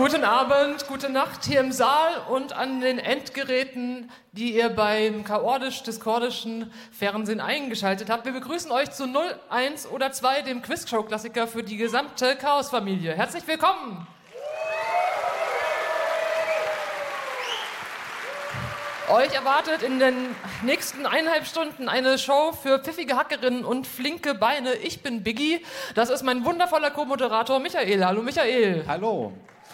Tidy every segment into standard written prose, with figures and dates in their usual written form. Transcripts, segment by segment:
Guten Abend, gute Nacht hier im Saal und an den Endgeräten, die ihr beim chaotisch-discordischen Fernsehen eingeschaltet habt. Wir begrüßen euch zu 0, 1 oder 2, dem Quizshow-Klassiker für die gesamte Chaos-Familie. Herzlich willkommen! Euch erwartet in den nächsten 1,5 Stunden eine Show für pfiffige Hackerinnen und flinke Beine. Ich bin Biggie, das ist mein wundervoller Co-Moderator Michael. Hallo Michael. Hallo.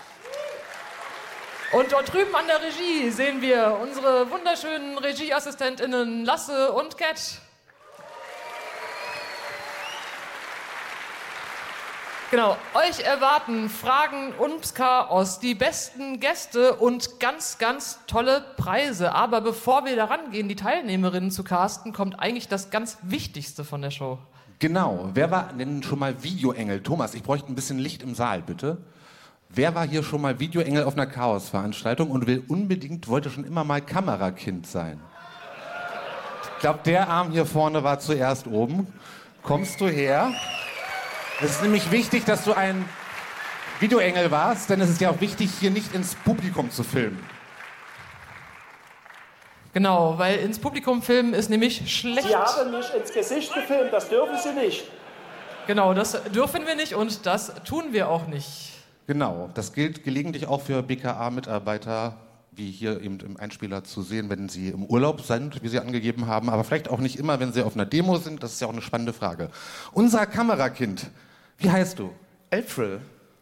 Und dort drüben an der Regie sehen wir unsere wunderschönen RegieassistentInnen Lasse und Cat. Genau, euch erwarten Fragen und Chaos, die besten Gäste und ganz, ganz tolle Preise. Aber bevor wir daran gehen, die Teilnehmerinnen zu casten, kommt eigentlich das ganz Wichtigste von der Show. Genau, wer war denn schon mal Videoengel? Thomas, ich bräuchte ein bisschen Licht im Saal, bitte. Wer war hier schon mal Videoengel auf einer Chaos-Veranstaltung und wollte schon immer mal Kamerakind sein? Ich glaube, der Arm hier vorne war zuerst oben. Kommst du her? Es ist nämlich wichtig, dass du ein Videoengel warst, denn es ist ja auch wichtig, hier nicht ins Publikum zu filmen. Genau, weil ins Publikum filmen ist nämlich schlecht. Sie haben mich ins Gesicht gefilmt, das dürfen Sie nicht. Genau, das dürfen wir nicht und das tun wir auch nicht. Genau, das gilt gelegentlich auch für BKA-Mitarbeiter, wie hier eben im Einspieler zu sehen, wenn sie im Urlaub sind, wie sie angegeben haben, aber vielleicht auch nicht immer, wenn sie auf einer Demo sind. Das ist ja auch eine spannende Frage. Unser Kamerakind, wie heißt du? April.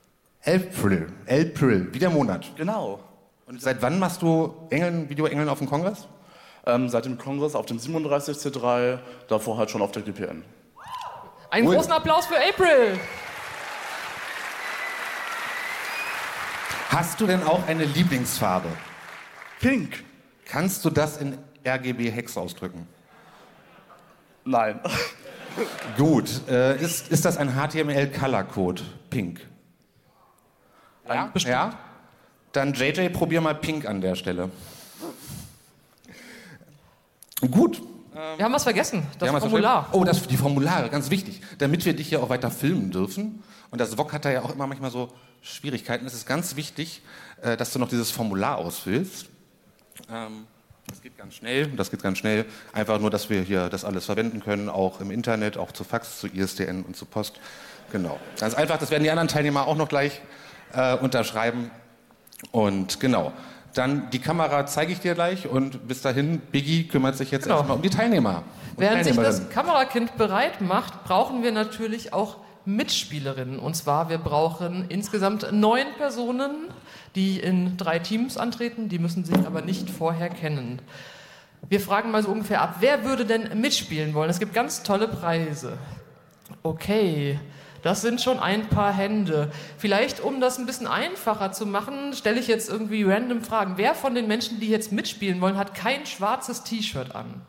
April, wie der Monat. Genau. Und seit wann machst du Videoengeln auf dem Kongress? Seit dem Kongress auf dem 37C3, davor halt schon auf der GPN. Einen großen Applaus für April! Hast du denn auch eine Lieblingsfarbe? Pink. Kannst du das in RGB-Hex ausdrücken? Nein. Gut. Ist das ein HTML-Color-Code? Pink. Ja, bestimmt. Ja? Dann JJ, probier mal Pink an der Stelle. Gut. Wir haben was vergessen, das Formular. Die Formulare, ganz wichtig. Damit wir dich hier auch weiter filmen dürfen. Und das VOG hat da ja auch immer manchmal so Schwierigkeiten. Es ist ganz wichtig, dass du noch dieses Formular ausfüllst. Das geht ganz schnell. Einfach nur, dass wir hier das alles verwenden können, auch im Internet, auch zu Fax, zu ISDN und zu Post. Genau. Ganz einfach, das werden die anderen Teilnehmer auch noch gleich unterschreiben. Und genau. Dann die Kamera zeige ich dir gleich und bis dahin, Biggie kümmert sich jetzt erstmal um die Teilnehmer. Während sich das Kamerakind bereit macht, brauchen wir natürlich auch Mitspielerinnen. Und zwar, wir brauchen insgesamt 9 Personen, die in 3 Teams antreten. Die müssen sich aber nicht vorher kennen. Wir fragen mal so ungefähr ab, wer würde denn mitspielen wollen? Es gibt ganz tolle Preise. Okay, das sind schon ein paar Hände. Vielleicht, um das ein bisschen einfacher zu machen, stelle ich jetzt irgendwie random Fragen. Wer von den Menschen, die jetzt mitspielen wollen, hat kein schwarzes T-Shirt an?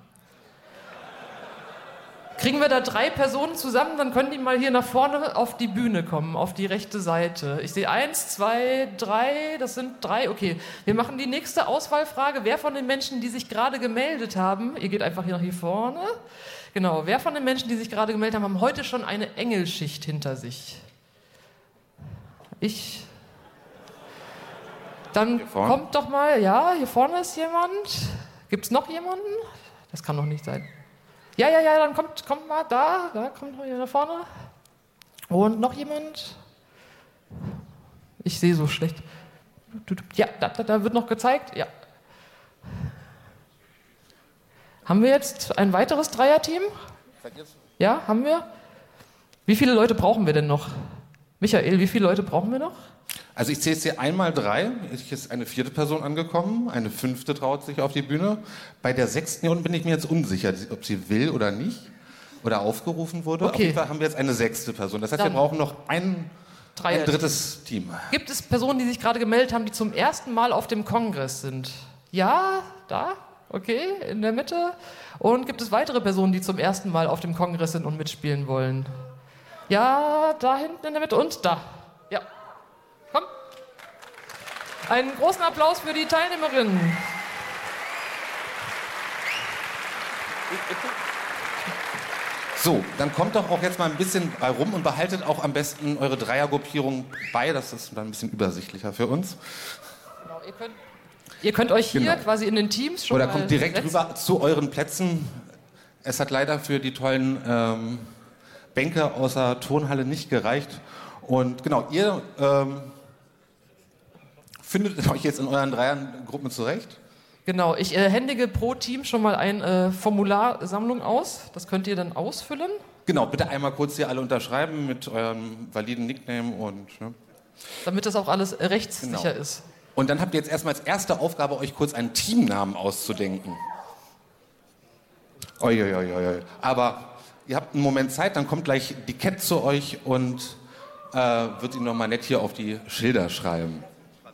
Kriegen wir da 3 Personen zusammen, dann können die mal hier nach vorne auf die Bühne kommen, auf die rechte Seite. Ich sehe 1, 2, 3, das sind 3. Okay, wir machen die nächste Auswahlfrage. Wer von den Menschen, die sich gerade gemeldet haben, ihr geht einfach hier nach hier vorne. Genau, wer von den Menschen, die sich gerade gemeldet haben, haben heute schon eine Engelschicht hinter sich? Dann kommt doch mal, ja, hier vorne ist jemand. Gibt es noch jemanden? Das kann doch nicht sein. Ja, dann kommt mal da kommt mal hier nach vorne. Und noch jemand? Ich sehe so schlecht. Ja, da wird noch gezeigt, ja. Haben wir jetzt ein weiteres Dreierteam? Ja, haben wir? Wie viele Leute brauchen wir denn noch? Michael, wie viele Leute brauchen wir noch? Also ich zähle jetzt hier einmal 3. Es ist eine 4. Person angekommen. Eine 5. traut sich auf die Bühne. Bei der 6. hier unten bin ich mir jetzt unsicher, ob sie will oder nicht. Oder aufgerufen wurde. Okay. Auf jeden Fall haben wir jetzt eine 6. Person. Das heißt, wir brauchen noch ein drittes Team. Gibt es Personen, die sich gerade gemeldet haben, die zum ersten Mal auf dem Kongress sind? Ja, da? Okay, in der Mitte. Und gibt es weitere Personen, die zum ersten Mal auf dem Kongress sind und mitspielen wollen? Ja, da hinten in der Mitte und da. Ja. Komm. Einen großen Applaus für die Teilnehmerinnen. So, dann kommt doch auch jetzt mal ein bisschen bei rum und behaltet auch am besten eure Dreiergruppierung bei. Das ist dann ein bisschen übersichtlicher für uns. Genau, ihr könnt euch hier quasi in den Teams schon Oder mal kommt direkt setzen. rüber zu euren Plätzen. Es hat leider für die tollen Bänke aus der Turnhalle nicht gereicht. Und genau, ihr findet euch jetzt in euren Dreiergruppen zurecht. Genau, ich händige pro Team schon mal eine Formularsammlung aus. Das könnt ihr dann ausfüllen. Genau, bitte einmal kurz hier alle unterschreiben mit eurem validen Nickname und... Ne? Damit das auch alles rechtssicher ist. Und dann habt ihr jetzt erstmal als erste Aufgabe, euch kurz einen Teamnamen auszudenken. Aber ihr habt einen Moment Zeit, dann kommt gleich die Cat zu euch und wird ihn nochmal nett hier auf die Schilder schreiben.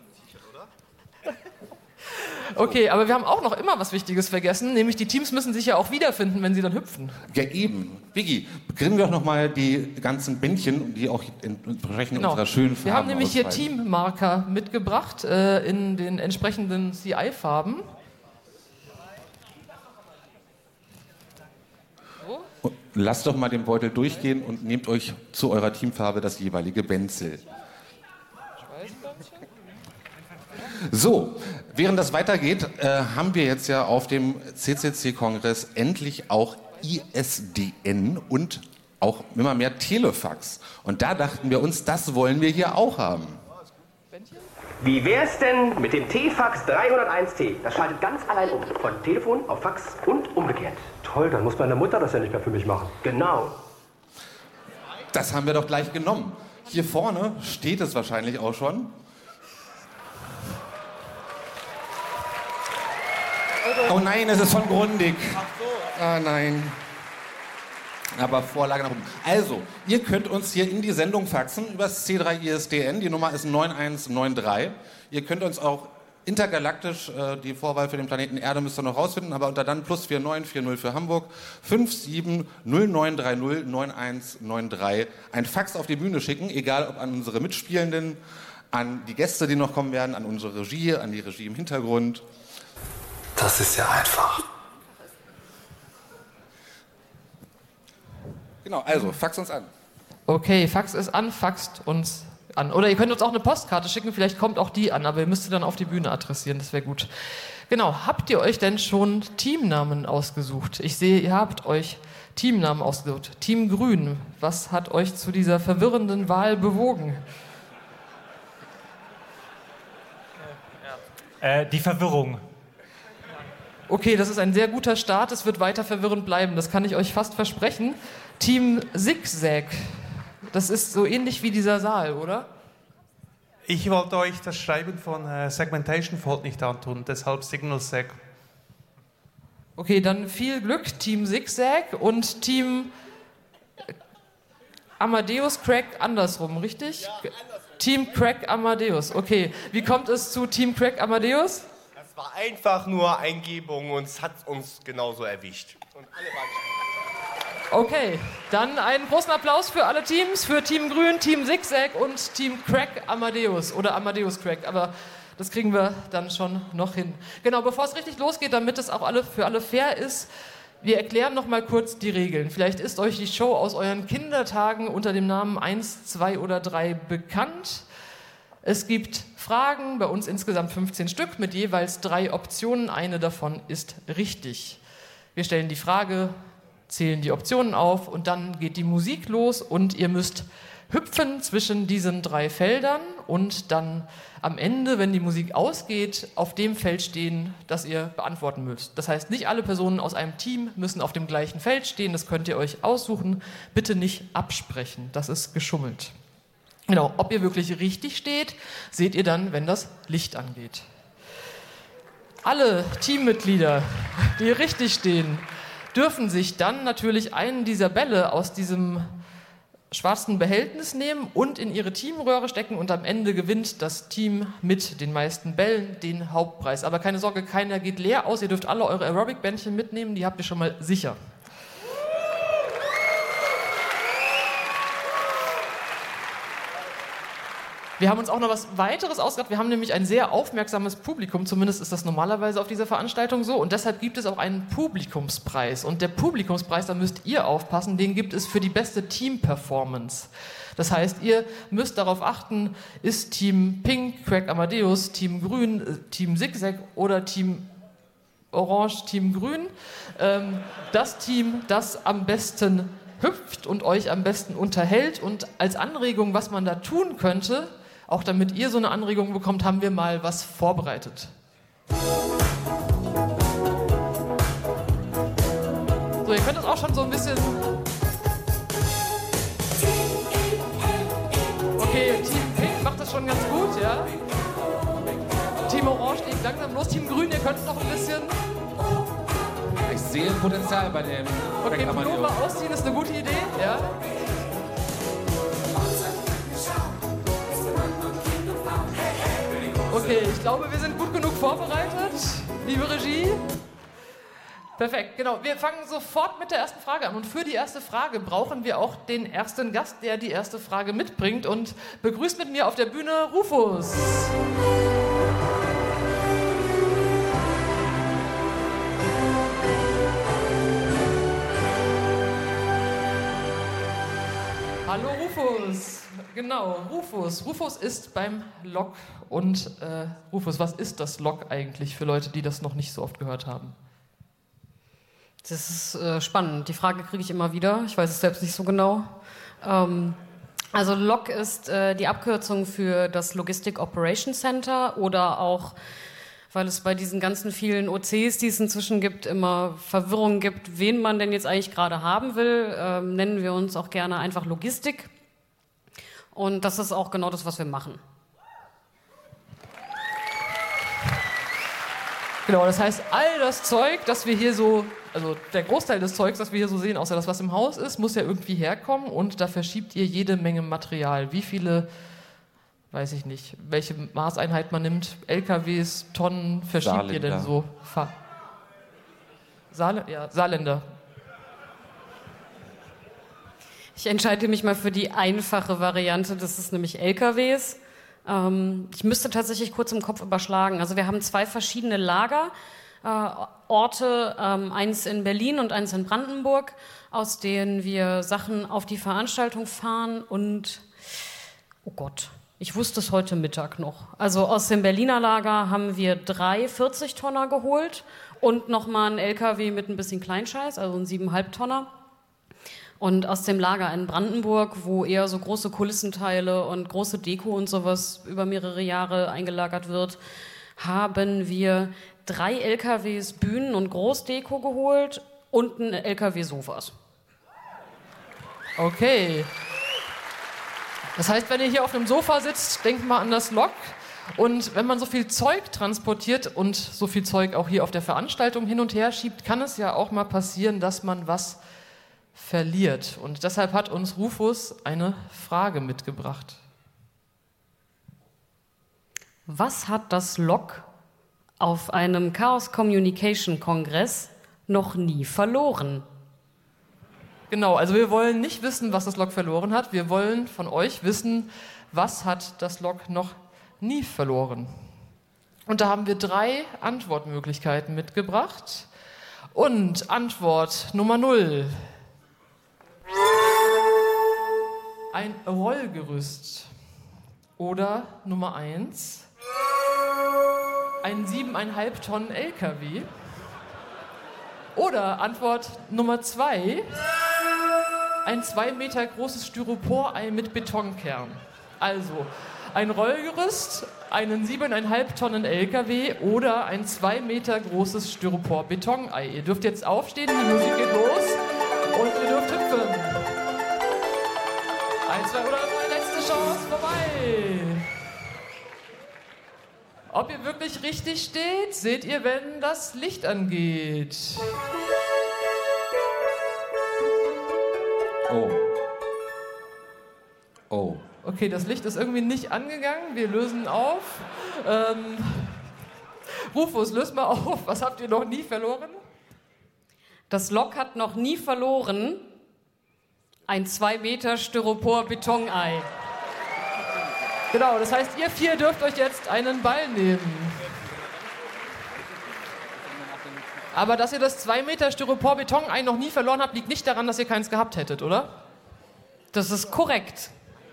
Okay, aber wir haben auch noch immer was Wichtiges vergessen, nämlich die Teams müssen sich ja auch wiederfinden, wenn sie dann hüpfen. Ja eben. Biggie, kriegen wir doch nochmal die ganzen Bändchen, die auch entsprechend unserer schönen Farben Wir haben nämlich hier ausweisen. Teammarker mitgebracht in den entsprechenden CI-Farben. Und lasst doch mal den Beutel durchgehen und nehmt euch zu eurer Teamfarbe das jeweilige Benzel. So, während das weitergeht, haben wir jetzt ja auf dem CCC-Kongress endlich auch ISDN und auch immer mehr Telefax. Und da dachten wir uns, das wollen wir hier auch haben. Wie wär's denn mit dem T-Fax 301T? Das schaltet ganz allein um. Von Telefon auf Fax und umgekehrt. Toll, dann muss meine Mutter das ja nicht mehr für mich machen. Genau. Das haben wir doch gleich genommen. Hier vorne steht es wahrscheinlich auch schon. Oh nein, es ist von Grundig. Ah nein. Aber Vorlage nach oben. Also, ihr könnt uns hier in die Sendung faxen über das C3 ISDN. Die Nummer ist 9193. Ihr könnt uns auch intergalaktisch, die Vorwahl für den Planeten Erde müsst ihr noch rausfinden, aber unter dann +4940 für Hamburg 5709309193 ein Fax auf die Bühne schicken, egal ob an unsere Mitspielenden, an die Gäste, die noch kommen werden, an unsere Regie, an die Regie im Hintergrund. Das ist ja einfach. Genau, also fax uns an. Okay, Fax ist an, faxt uns an. Oder ihr könnt uns auch eine Postkarte schicken, vielleicht kommt auch die an, aber ihr müsst sie dann auf die Bühne adressieren, das wäre gut. Genau, habt ihr euch denn schon Teamnamen ausgesucht? Ich sehe, ihr habt euch Teamnamen ausgesucht. Team Grün, was hat euch zu dieser verwirrenden Wahl bewogen? Die Verwirrung. Okay, das ist ein sehr guter Start, es wird weiter verwirrend bleiben, das kann ich euch fast versprechen. Team Zigzag, das ist so ähnlich wie dieser Saal, oder? Ich wollte euch das Schreiben von Segmentation Fault nicht antun, deshalb Signal Seg. Okay, dann viel Glück, Team Zigzag und Team Amadeus Crack andersrum, richtig? Ja, andersrum. Team Crack Amadeus, okay. Wie kommt es zu Team Crack Amadeus? Das war einfach nur Eingebung und es hat uns genauso erwischt. Und alle waren okay, dann einen großen Applaus für alle Teams, für Team Grün, Team Zigzag und Team Crack Amadeus oder Amadeus Crack, aber das kriegen wir dann schon noch hin. Genau, bevor es richtig losgeht, damit es auch für alle fair ist, wir erklären noch mal kurz die Regeln. Vielleicht ist euch die Show aus euren Kindertagen unter dem Namen 1, 2 oder 3 bekannt. Es gibt Fragen, bei uns insgesamt 15 Stück mit jeweils 3 Optionen. Eine davon ist richtig. Wir stellen die Frage, zählen die Optionen auf und dann geht die Musik los und ihr müsst hüpfen zwischen diesen 3 Feldern und dann am Ende, wenn die Musik ausgeht, auf dem Feld stehen, das ihr beantworten müsst. Das heißt, nicht alle Personen aus einem Team müssen auf dem gleichen Feld stehen, das könnt ihr euch aussuchen. Bitte nicht absprechen, das ist geschummelt. Genau, ob ihr wirklich richtig steht, seht ihr dann, wenn das Licht angeht. Alle Teammitglieder, die richtig stehen, dürfen sich dann natürlich einen dieser Bälle aus diesem schwarzen Behältnis nehmen und in ihre Teamröhre stecken und am Ende gewinnt das Team mit den meisten Bällen den Hauptpreis. Aber keine Sorge, keiner geht leer aus, ihr dürft alle eure Aerobic-Bändchen mitnehmen, die habt ihr schon mal sicher. Wir haben uns auch noch was weiteres ausgedacht. Wir haben nämlich ein sehr aufmerksames Publikum, zumindest ist das normalerweise auf dieser Veranstaltung so. Und deshalb gibt es auch einen Publikumspreis. Und der Publikumspreis, da müsst ihr aufpassen, den gibt es für die beste Team-Performance. Das heißt, ihr müsst darauf achten, ist Team Pink, Craig Amadeus, Team Grün, Team Zigzag oder Team Orange, Team Grün, das Team, das am besten hüpft und euch am besten unterhält. Und als Anregung, was man da tun könnte, auch damit ihr so eine Anregung bekommt, haben wir mal was vorbereitet. So, ihr könnt das auch schon so ein bisschen... Okay, Team Pink macht das schon ganz gut, ja? Team Orange legt langsam los. Team Grün, ihr könnt noch ein bisschen... Ich sehe ein Potenzial bei dem. Okay, Pullover ausziehen ist eine gute Idee, ja? Okay, ich glaube, wir sind gut genug vorbereitet, liebe Regie. Perfekt, genau. Wir fangen sofort mit der ersten Frage an. Und für die erste Frage brauchen wir auch den ersten Gast, der die erste Frage mitbringt. Und begrüßt mit mir auf der Bühne Rufus. Hallo Rufus. Genau, Rufus. Rufus ist beim LOK. Und Rufus, was ist das LOK eigentlich für Leute, die das noch nicht so oft gehört haben? Das ist spannend. Die Frage kriege ich immer wieder. Ich weiß es selbst nicht so genau. Also LOC ist die Abkürzung für das Logistic Operations Center oder auch, weil es bei diesen ganzen vielen OCs, die es inzwischen gibt, immer Verwirrung gibt, wen man denn jetzt eigentlich gerade haben will, nennen wir uns auch gerne einfach Logistik. Und das ist auch genau das, was wir machen. Genau, das heißt, all das Zeug, das wir hier so, also der Großteil des Zeugs, das wir hier so sehen, außer das, was im Haus ist, muss ja irgendwie herkommen und da verschiebt ihr jede Menge Material. Wie viele, weiß ich nicht, welche Maßeinheit man nimmt, LKWs, Tonnen verschiebt Saarländer. ihr denn so? Saarländer. Ich entscheide mich mal für die einfache Variante, das ist nämlich LKWs. Ich müsste tatsächlich kurz im Kopf überschlagen. Also wir haben 2 verschiedene Lagerorte, eins in Berlin und eins in Brandenburg, aus denen wir Sachen auf die Veranstaltung fahren und, oh Gott, ich wusste es heute Mittag noch. Also aus dem Berliner Lager haben wir 3 40-Tonner geholt und nochmal einen LKW mit ein bisschen Kleinscheiß, also einen 7,5-Tonner. Und aus dem Lager in Brandenburg, wo eher so große Kulissenteile und große Deko und sowas über mehrere Jahre eingelagert wird, haben wir 3 LKWs Bühnen- und Großdeko geholt und ein LKW Sofas. Okay. Das heißt, wenn ihr hier auf einem Sofa sitzt, denkt mal an das LOK. Und wenn man so viel Zeug transportiert und so viel Zeug auch hier auf der Veranstaltung hin und her schiebt, kann es ja auch mal passieren, dass man was verliert. Und deshalb hat uns Rufus eine Frage mitgebracht. Was hat das LOK auf einem Chaos Communication Kongress noch nie verloren? Genau, also wir wollen nicht wissen, was das LOK verloren hat. Wir wollen von euch wissen, was hat das LOK noch nie verloren. Und da haben wir 3 Antwortmöglichkeiten mitgebracht. Und Antwort Nummer 0. Ein Rollgerüst. Oder Nummer 1. Ein 7,5 Tonnen LKW. Oder Antwort Nummer 2. Ein 2 Meter großes Styroporei mit Betonkern. Also ein Rollgerüst, einen 7,5 Tonnen LKW oder ein 2 Meter großes Styropor-Betonei. Ihr dürft jetzt aufstehen, die Musik geht los und ihr dürft hüpfen. 1, 2 oder 3, letzte Chance, vorbei. Ob ihr wirklich richtig steht, seht ihr, wenn das Licht angeht. Oh. Oh. Okay, das Licht ist irgendwie nicht angegangen. Wir lösen auf. Rufus, löst mal auf. Was habt ihr noch nie verloren? Das LOK hat noch nie verloren ein 2 Meter Styropor-Betonei. Genau, das heißt, ihr 4 dürft euch jetzt einen Ball nehmen. Aber dass ihr das 2 Meter Styropor-Beton-Ei noch nie verloren habt, liegt nicht daran, dass ihr keins gehabt hättet, oder? Das ist korrekt.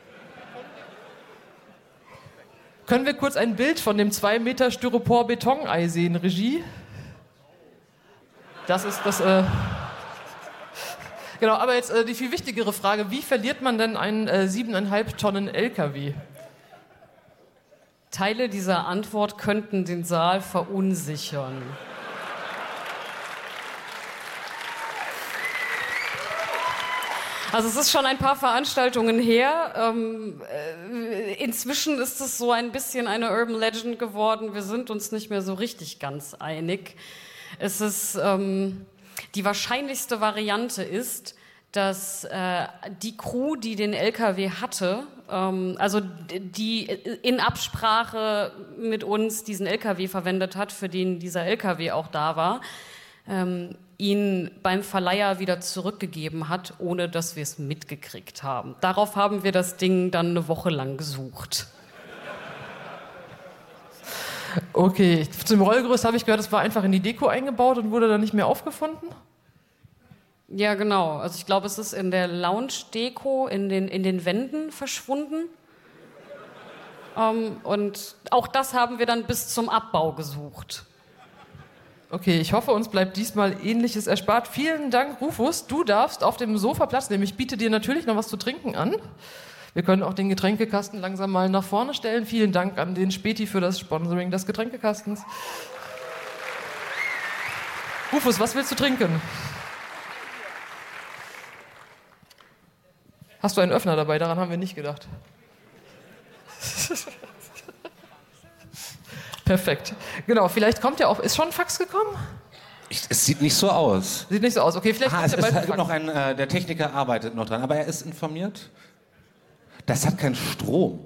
Können wir kurz ein Bild von dem 2 Meter Styropor-Beton-Ei sehen, Regie? Das ist das... Genau, aber jetzt die viel wichtigere Frage. Wie verliert man denn einen 7,5 Tonnen LKW? Teile dieser Antwort könnten den Saal verunsichern. Also es ist schon ein paar Veranstaltungen her. Inzwischen ist es so ein bisschen eine Urban Legend geworden. Wir sind uns nicht mehr so richtig ganz einig. Es ist die wahrscheinlichste Variante ist, dass die Crew, die den LKW hatte, also die in Absprache mit uns diesen LKW verwendet hat, für den dieser LKW auch da war, ihn beim Verleiher wieder zurückgegeben hat, ohne dass wir es mitgekriegt haben. Darauf haben wir das Ding dann eine Woche lang gesucht. Okay, zum Rollgerüst habe ich gehört, es war einfach in die Deko eingebaut und wurde dann nicht mehr aufgefunden? Ja, genau. Also ich glaube, es ist in der Lounge-Deko in den Wänden verschwunden. Und auch das haben wir dann bis zum Abbau gesucht. Okay, ich hoffe, uns bleibt diesmal Ähnliches erspart. Vielen Dank, Rufus. Du darfst auf dem Sofa Platz nehmen. Ich biete dir natürlich noch was zu trinken an. Wir können auch den Getränkekasten langsam mal nach vorne stellen. Vielen Dank an den Späti für das Sponsoring des Getränkekastens. Rufus, was willst du trinken? Hast du einen Öffner dabei? Daran haben wir nicht gedacht. Perfekt. Genau, vielleicht kommt ja auch... Ist schon ein Fax gekommen? Es sieht nicht so aus. Sieht nicht so aus. Okay, vielleicht kommt ja bald ein Fax. Noch der Techniker arbeitet noch dran, aber er ist informiert. Das hat keinen Strom.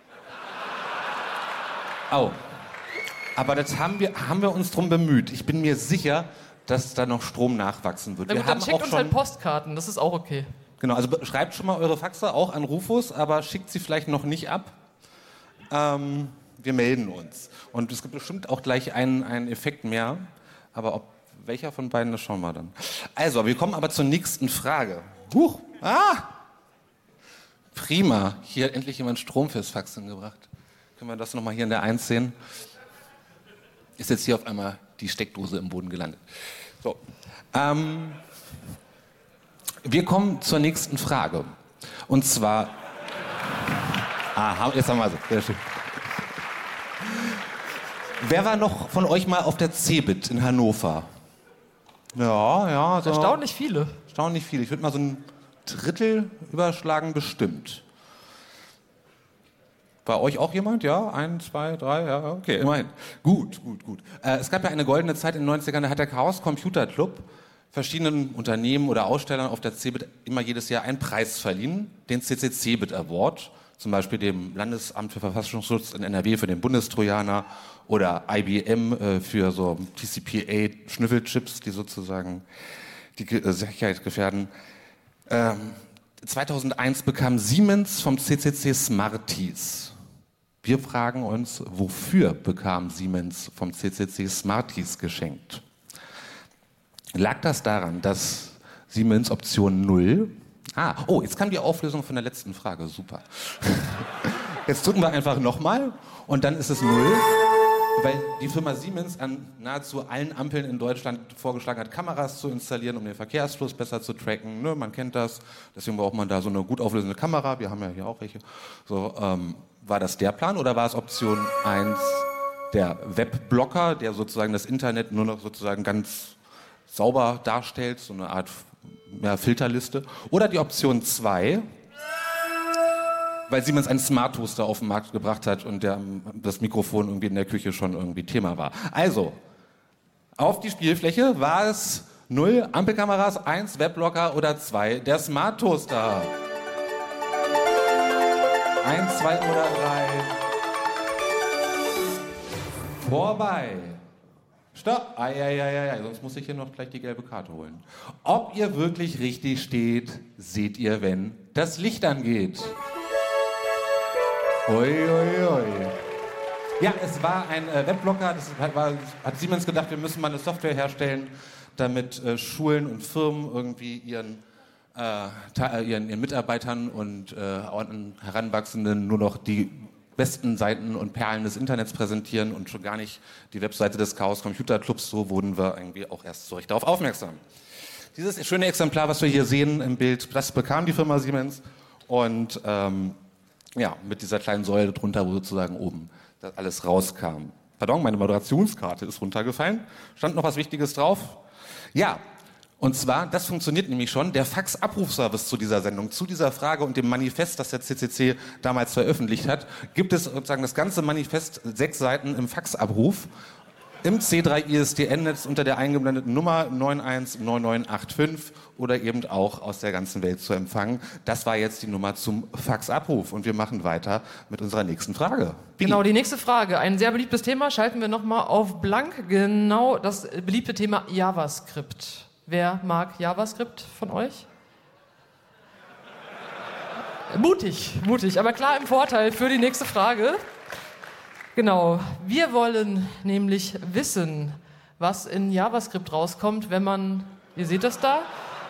Au. Aber das haben wir uns drum bemüht. Ich bin mir sicher, dass da noch Strom nachwachsen wird. Na gut, dann schickt uns halt Postkarten, das ist auch okay. Genau, also schreibt schon mal eure Faxe auch an Rufus, aber schickt sie vielleicht noch nicht ab. Wir melden uns. Und es gibt bestimmt auch gleich einen Effekt mehr. Aber welcher von beiden, das schauen wir dann. Also, wir kommen aber zur nächsten Frage. Huch! Prima. Hier hat endlich jemand Strom fürs Faxen gebracht. Können wir das nochmal hier in der 1 sehen? Ist jetzt hier auf einmal die Steckdose im Boden gelandet. So. Wir kommen zur nächsten Frage. Und zwar... jetzt haben wir sie. Sehr schön. Wer war noch von euch mal auf der CeBIT in Hannover? Ja. So Erstaunlich viele. Erstaunlich viele. Ich würde mal so ein Drittel überschlagen, bestimmt. Bei euch auch jemand? Ja? 1, 2, 3, ja, okay, immerhin. Gut. Es gab ja eine goldene Zeit in den 90ern, da hat der Chaos Computer Club verschiedenen Unternehmen oder Ausstellern auf der CeBIT immer jedes Jahr einen Preis verliehen, den CC CeBIT Award. Zum Beispiel dem Landesamt für Verfassungsschutz in NRW für den Bundestrojaner oder IBM für so TCP/8-Schnüffelchips, die sozusagen die Sicherheit gefährden. 2001 bekam Siemens vom CCC Smarties. Wir fragen uns, wofür bekam Siemens vom CCC Smarties geschenkt? Lag das daran, dass Siemens Option 0... jetzt kam die Auflösung von der letzten Frage. Super. Jetzt drücken wir einfach nochmal und dann ist es 0, weil die Firma Siemens an nahezu allen Ampeln in Deutschland vorgeschlagen hat, Kameras zu installieren, um den Verkehrsfluss besser zu tracken. Ne, man kennt das. Deswegen braucht man da so eine gut auflösende Kamera. Wir haben ja hier auch welche. So, war das der Plan oder war es Option 1 der Webblocker, der sozusagen das Internet nur noch sozusagen ganz sauber darstellt, so eine Art Filterliste? Oder die Option 2, weil Siemens einen Smart Toaster auf den Markt gebracht hat und das Mikrofon irgendwie in der Küche schon irgendwie Thema war. Also, auf die Spielfläche war es 0 Ampelkameras, 1 Webblocker oder 2 der Smart Toaster. 1, 2 oder 3. Vorbei. Stopp. Sonst muss ich hier noch gleich die gelbe Karte holen. Ob ihr wirklich richtig steht, seht ihr, wenn das Licht angeht. Ja, es war ein Webblocker, hat Siemens gedacht, wir müssen mal eine Software herstellen, damit Schulen und Firmen irgendwie ihren Mitarbeitern und Heranwachsenden nur noch die besten Seiten und Perlen des Internets präsentieren und schon gar nicht die Webseite des Chaos Computer Clubs. So wurden wir irgendwie auch erst so recht darauf aufmerksam. Dieses schöne Exemplar, was wir hier sehen im Bild, das bekam die Firma Siemens und mit dieser kleinen Säule drunter, wo sozusagen oben das alles rauskam. Pardon, meine Moderationskarte ist runtergefallen. Stand noch was Wichtiges drauf? Ja, und zwar, das funktioniert nämlich schon, der Fax-Abrufservice zu dieser Sendung, zu dieser Frage und dem Manifest, das der CCC damals veröffentlicht hat, gibt es sozusagen das ganze Manifest, 6 Seiten im Faxabruf, im C3-ISDN-Netz unter der eingeblendeten Nummer 919985 oder eben auch aus der ganzen Welt zu empfangen. Das war jetzt die Nummer zum Faxabruf und wir machen weiter mit unserer nächsten Frage. Genau, die nächste Frage. Ein sehr beliebtes Thema, schalten wir nochmal auf blank. Genau das beliebte Thema JavaScript. Wer mag JavaScript von euch? Mutig, aber klar im Vorteil für die nächste Frage. Genau, wir wollen nämlich wissen, was in JavaScript rauskommt, wenn man, ihr seht das da,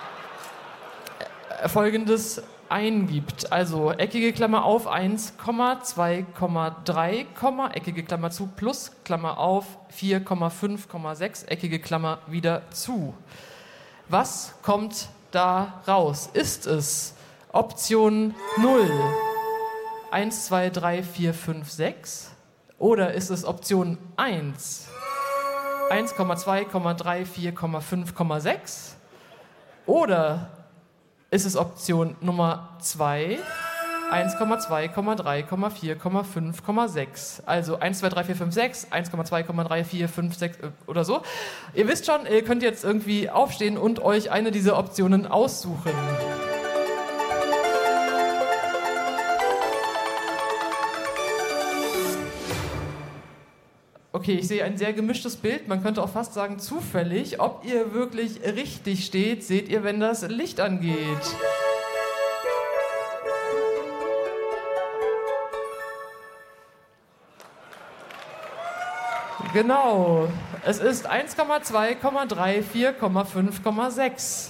Folgendes eingibt. Also eckige Klammer auf 1, 2,3, eckige Klammer zu plus, Klammer auf 4,5,6, eckige Klammer wieder zu. Was kommt da raus? Ist es Option 0, 1, 2, 3, 4, 5, 6? Oder ist es Option 1, 1,2,3, 4,5,6? Oder ist es Option Nummer 2, 1,2,3,4,5,6? Also 1, 2, 3, 4, 5, 6, 1,2,3, 4, 5, 6 oder so. Ihr wisst schon, ihr könnt jetzt irgendwie aufstehen und euch eine dieser Optionen aussuchen. Okay, ich sehe ein sehr gemischtes Bild. Man könnte auch fast sagen zufällig. Ob ihr wirklich richtig steht, seht ihr, wenn das Licht angeht. Genau. Es ist 1,2,3,4,5,6.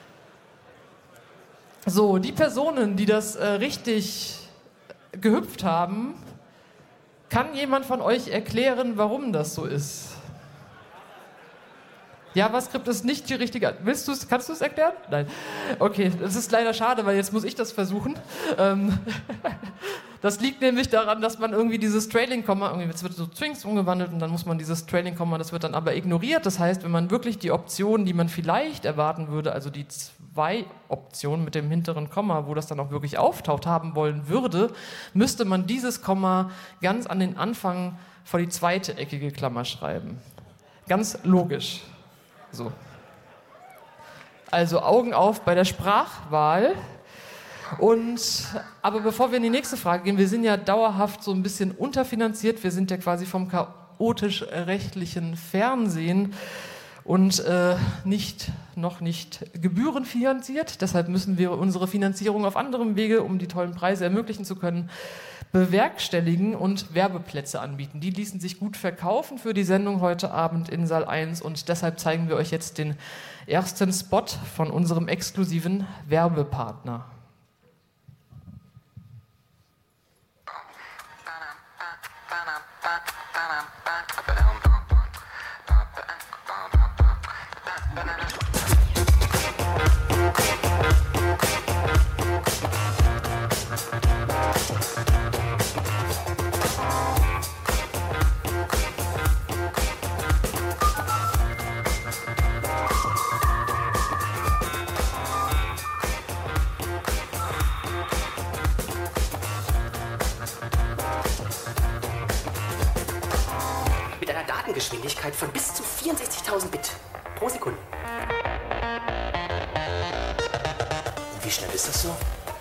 So, die Personen, die das richtig gehüpft haben, kann jemand von euch erklären, warum das so ist? JavaScript ist nicht die richtige... Kannst du es erklären? Nein. Okay, das ist leider schade, weil jetzt muss ich das versuchen. Das liegt nämlich daran, dass man irgendwie dieses Trailing-Komma, jetzt wird so Strings umgewandelt und dann muss man dieses Trailing-Komma, das wird dann aber ignoriert. Das heißt, wenn man wirklich die Option, die man vielleicht erwarten würde, also die 2-Option mit dem hinteren Komma, wo das dann auch wirklich auftaucht, haben wollen würde, müsste man dieses Komma ganz an den Anfang vor die zweite eckige Klammer schreiben. Ganz logisch. So. Also Augen auf bei der Sprachwahl. Aber bevor wir in die nächste Frage gehen, wir sind ja dauerhaft so ein bisschen unterfinanziert. Wir sind ja quasi vom chaotisch-rechtlichen Fernsehen und noch nicht gebührenfinanziert. Deshalb müssen wir unsere Finanzierung auf anderem Wege, um die tollen Preise ermöglichen zu können, bewerkstelligen und Werbeplätze anbieten. Die ließen sich gut verkaufen für die Sendung heute Abend in Saal 1 und deshalb zeigen wir euch jetzt den ersten Spot von unserem exklusiven Werbepartner. Geschwindigkeit von bis zu 64.000 Bit pro Sekunde. Und wie schnell ist das so?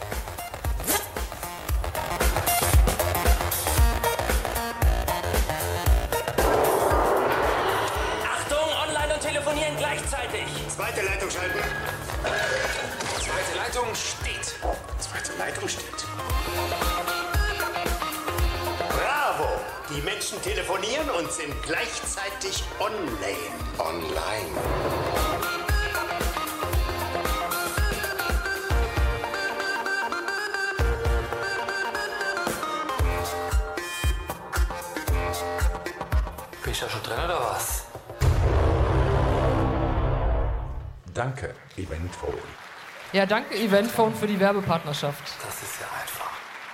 Achtung, online und telefonieren gleichzeitig. Zweite Leitung schalten. Zweite Leitung steht. Zweite Leitung steht. Die Menschen telefonieren und sind gleichzeitig online. Online. Bin ich da schon drin oder was? Danke, Eventphone. Ja, danke Eventphone für die Werbepartnerschaft. Das ist ja einfach.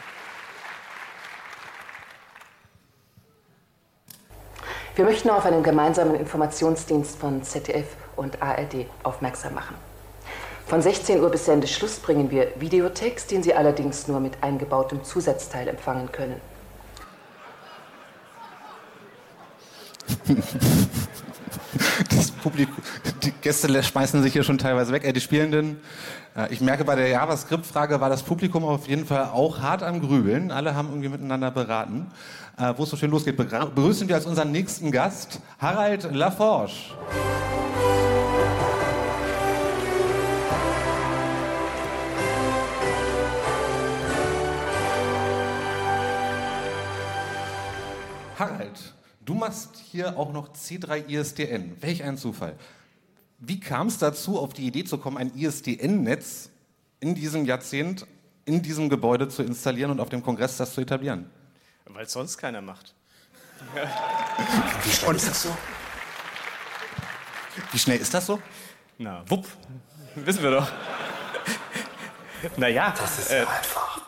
Wir möchten auf einen gemeinsamen Informationsdienst von ZDF und ARD aufmerksam machen. Von 16 Uhr bis Sendeschluss bringen wir Videotext, den Sie allerdings nur mit eingebautem Zusatzteil empfangen können. Das Publikum, die Gäste schmeißen sich hier schon teilweise weg, die Spielenden. Ich merke, bei der JavaScript-Frage war das Publikum auf jeden Fall auch hart am Grübeln. Alle haben irgendwie miteinander beraten. Wo es so schön losgeht, begrüßen wir als unseren nächsten Gast Harald Laforge. Harald, du machst hier auch noch C3 ISDN. Welch ein Zufall. Wie kam es dazu, auf die Idee zu kommen, ein ISDN-Netz in diesem Jahrzehnt in diesem Gebäude zu installieren und auf dem Kongress das zu etablieren? Weil es sonst keiner macht. Wie schnell ist das so? Wie schnell ist das so? Na, wupp. Wissen wir doch. Naja. Das ist ja einfach.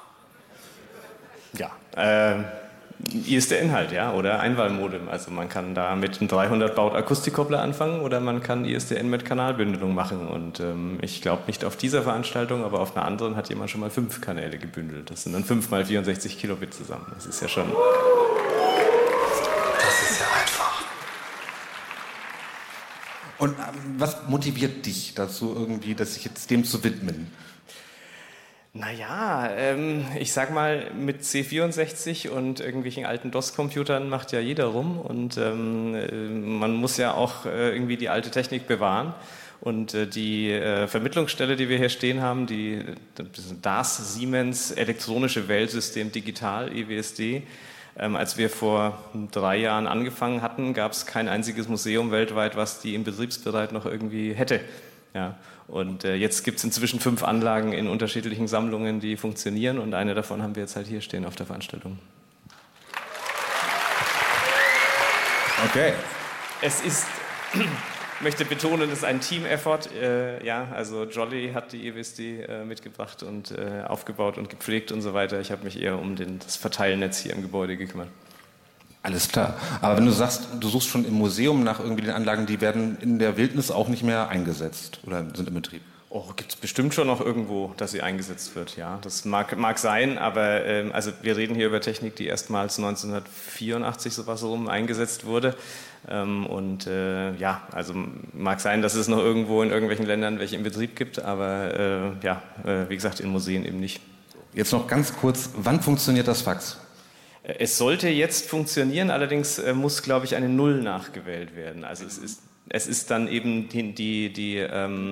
Ja, ISDN halt, ja, oder Einwahlmodem. Also man kann da mit einem 300 Baud Akustikkoppler anfangen oder man kann ISDN mit Kanalbündelung machen. Und ich glaube nicht auf dieser Veranstaltung, aber auf einer anderen hat jemand schon mal 5 Kanäle gebündelt. Das sind dann 5 mal 64 Kilobit zusammen. Das ist ja schon... Das ist ja einfach. Und was motiviert dich dazu irgendwie, sich jetzt dem zu widmen? Naja, ich sag mal, mit C64 und irgendwelchen alten DOS-Computern macht ja jeder rum und man muss ja auch irgendwie die alte Technik bewahren. Und die Vermittlungsstelle, die wir hier stehen haben, das Siemens Elektronische Wählsystem Digital, EWSD, als wir vor 3 Jahren angefangen hatten, gab es kein einziges Museum weltweit, was die im Betriebsbereit noch irgendwie hätte. Ja. Und jetzt gibt es inzwischen 5 Anlagen in unterschiedlichen Sammlungen, die funktionieren und eine davon haben wir jetzt halt hier stehen auf der Veranstaltung. Okay. Es ist, ich möchte betonen, es ist ein Team-Effort. Ja, also Jolly hat die EWSD mitgebracht und aufgebaut und gepflegt und so weiter. Ich habe mich eher um das Verteilnetz hier im Gebäude gekümmert. Alles klar. Aber wenn du sagst, du suchst schon im Museum nach irgendwie den Anlagen, die werden in der Wildnis auch nicht mehr eingesetzt oder sind im Betrieb? Oh, gibt es bestimmt schon noch irgendwo, dass sie eingesetzt wird, ja. Das mag sein, aber also wir reden hier über Technik, die erstmals 1984 sowas rum eingesetzt wurde. Ja, also mag sein, dass es noch irgendwo in irgendwelchen Ländern welche in Betrieb gibt, aber wie gesagt, in Museen eben nicht. Jetzt noch ganz kurz, wann funktioniert das Fax? Es sollte jetzt funktionieren, allerdings muss, glaube ich, eine 0 nachgewählt werden. Also es ist dann eben die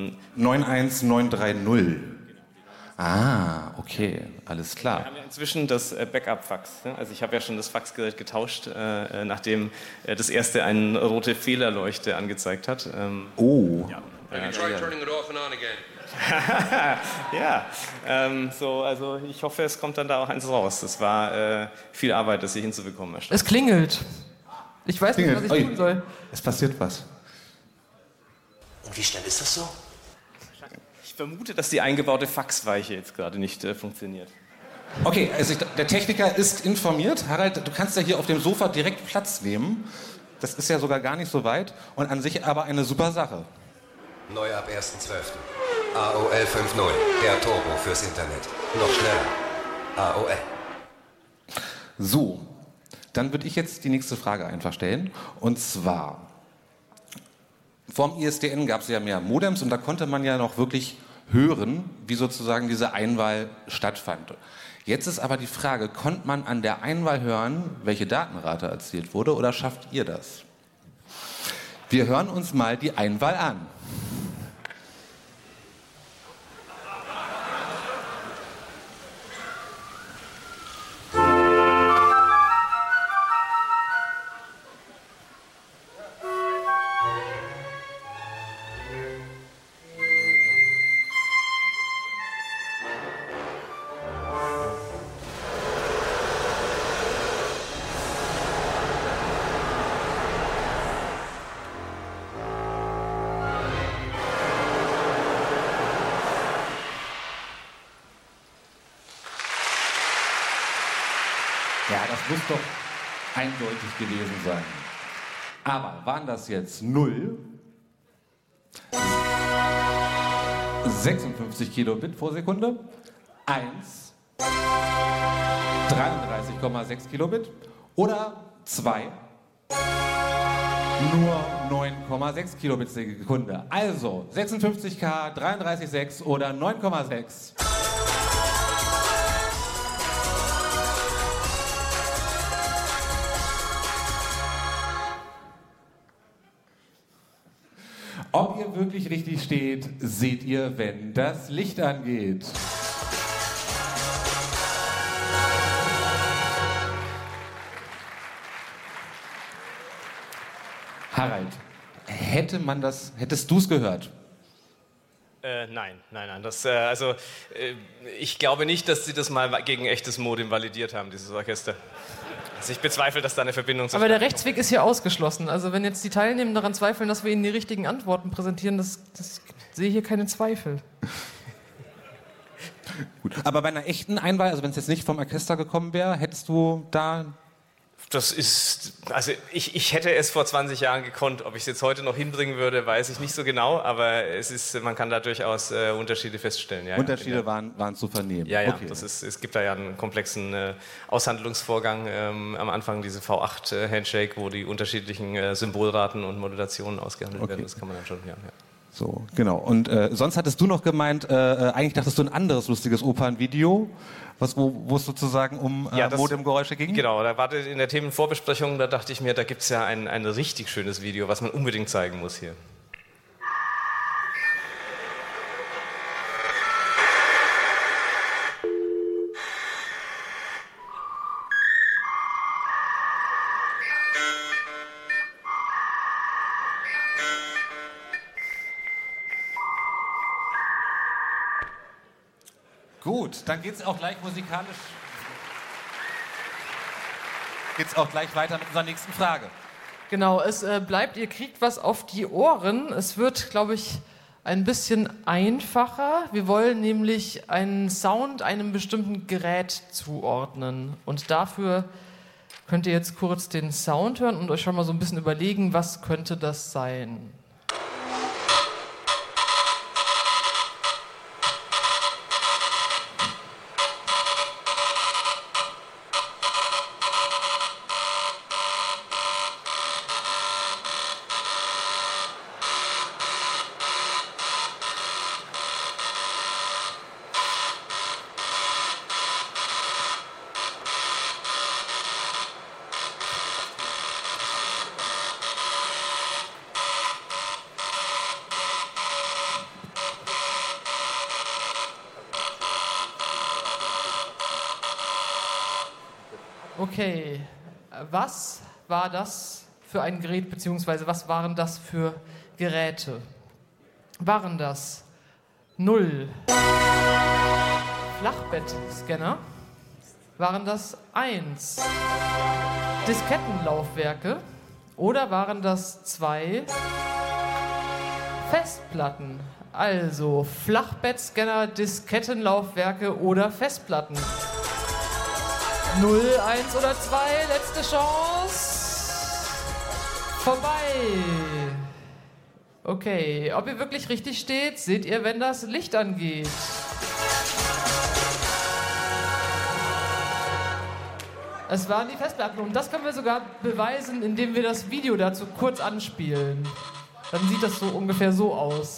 91930. Ah, okay, alles klar. Wir haben ja inzwischen das Backup-Fax. Also ich habe ja schon das Faxgerät getauscht, nachdem das erste eine rote Fehlerleuchte angezeigt hat. Oh. Ja. Have you tried turning it off and on again? Ja, also ich hoffe, es kommt dann da auch eins raus. Das war viel Arbeit, das hier hinzubekommen. Es klingelt. Ich weiß nicht, was ich tun soll. Es passiert was. Und wie schnell ist das so? Ich vermute, dass die eingebaute Faxweiche jetzt gerade nicht funktioniert. Okay, also der Techniker ist informiert. Harald, du kannst ja hier auf dem Sofa direkt Platz nehmen. Das ist ja sogar gar nicht so weit und an sich aber eine super Sache. Neu ab 1.12. AOL 5.0, der Turbo fürs Internet. Noch schneller. AOL. So, dann würde ich jetzt die nächste Frage einfach stellen. Und zwar, vorm ISDN gab es ja mehr Modems und da konnte man ja noch wirklich hören, wie sozusagen diese Einwahl stattfand. Jetzt ist aber die Frage, konnte man an der Einwahl hören, welche Datenrate erzielt wurde, oder schafft ihr das? Wir hören uns mal die Einwahl an. Ja, das muss doch eindeutig gewesen sein. Aber waren das jetzt 0, 56 Kilobit pro Sekunde, 1, 33,6 Kilobit oder 2, nur 9,6 Kilobit pro Sekunde? Also 56K, 33,6 oder 9,6? Ob ihr wirklich richtig steht, seht ihr, wenn das Licht angeht. Harald, hättest du es gehört? Nein. Ich glaube nicht, dass sie das mal gegen echtes Modem validiert haben, dieses Orchester. Also ich bezweifle, dass da eine Verbindung Aber der Rechtsweg ist hier ausgeschlossen. Also wenn jetzt die Teilnehmenden daran zweifeln, dass wir ihnen die richtigen Antworten präsentieren, das sehe hier keine Zweifel. Gut. Aber bei einer echten Einwahl, also wenn es jetzt nicht vom Orchester gekommen wäre, hättest du da... Ich hätte es vor 20 Jahren gekonnt. Ob ich es jetzt heute noch hinbringen würde, weiß ich nicht so genau, aber man kann da durchaus Unterschiede feststellen. Ja, Unterschiede waren zu vernehmen. Ja, okay. Es gibt da ja einen komplexen Aushandlungsvorgang am Anfang, diese V8-Handshake, wo die unterschiedlichen Symbolraten und Modulationen ausgehandelt werden. Das kann man dann schon, ja. So, genau. Und sonst hattest du noch gemeint, eigentlich dachtest du ein anderes lustiges Opernvideo, wo es sozusagen um Modemgeräusche ging? Genau, da war in der Themenvorbesprechung, da dachte ich mir, da gibt es ja ein richtig schönes Video, was man unbedingt zeigen muss hier. Gut, dann geht es auch gleich musikalisch. Geht's auch gleich weiter mit unserer nächsten Frage. Genau, es bleibt, ihr kriegt was auf die Ohren. Es wird, glaube ich, ein bisschen einfacher. Wir wollen nämlich einen Sound einem bestimmten Gerät zuordnen. Und dafür könnt ihr jetzt kurz den Sound hören und euch schon mal so ein bisschen überlegen, was könnte das sein? Okay, was war das für ein Gerät, beziehungsweise was waren das für Geräte? Waren das 0 Flachbettscanner? Waren das 1 Diskettenlaufwerke? Oder waren das 2 Festplatten? Also Flachbettscanner, Diskettenlaufwerke oder Festplatten? 0, 1 oder 2, letzte Chance. Vorbei. Okay, ob ihr wirklich richtig steht, seht ihr, wenn das Licht angeht. Es waren die Festplatten und das können wir sogar beweisen, indem wir das Video dazu kurz anspielen. Dann sieht das so ungefähr so aus.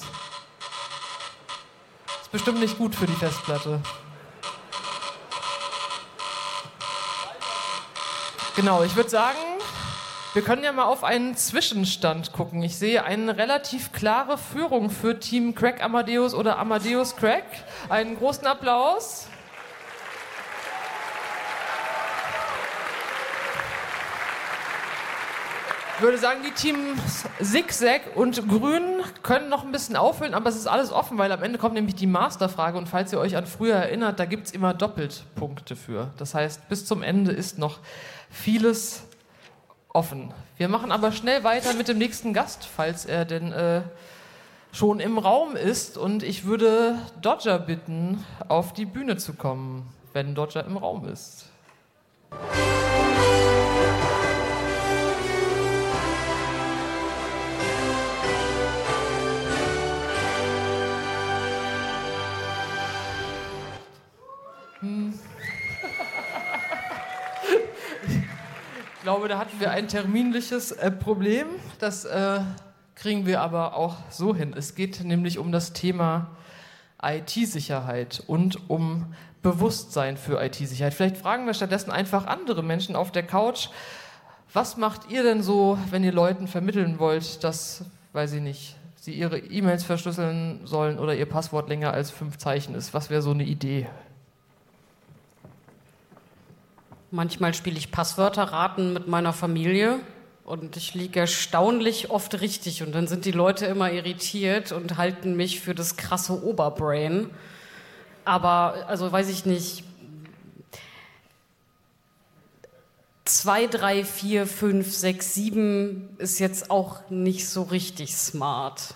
Ist bestimmt nicht gut für die Festplatte. Genau, ich würde sagen, wir können ja mal auf einen Zwischenstand gucken. Ich sehe eine relativ klare Führung für Team Crack Amadeus oder Amadeus Crack. Einen großen Applaus. Ich würde sagen, die Teams Zigzag und Grün können noch ein bisschen auffüllen, aber es ist alles offen, weil am Ende kommt nämlich die Masterfrage und falls ihr euch an früher erinnert, da gibt es immer Doppelpunkte für. Das heißt, bis zum Ende ist noch vieles offen. Wir machen aber schnell weiter mit dem nächsten Gast, falls er denn schon im Raum ist. Und ich würde Dodger bitten, auf die Bühne zu kommen, wenn Dodger im Raum ist. glaube, da hatten wir ein terminliches Problem. Das kriegen wir aber auch so hin. Es geht nämlich um das Thema IT-Sicherheit und um Bewusstsein für IT-Sicherheit. Vielleicht fragen wir stattdessen einfach andere Menschen auf der Couch, was macht ihr denn so, wenn ihr Leuten vermitteln wollt, dass, weiß ich nicht, sie ihre E-Mails verschlüsseln sollen oder ihr Passwort länger als 5 Zeichen ist? Was wäre so eine Idee? Manchmal spiele ich Passwörterraten mit meiner Familie und ich liege erstaunlich oft richtig und dann sind die Leute immer irritiert und halten mich für das krasse Oberbrain. Aber, also weiß ich nicht, 2, 3, 4, 5, 6, 7 ist jetzt auch nicht so richtig smart.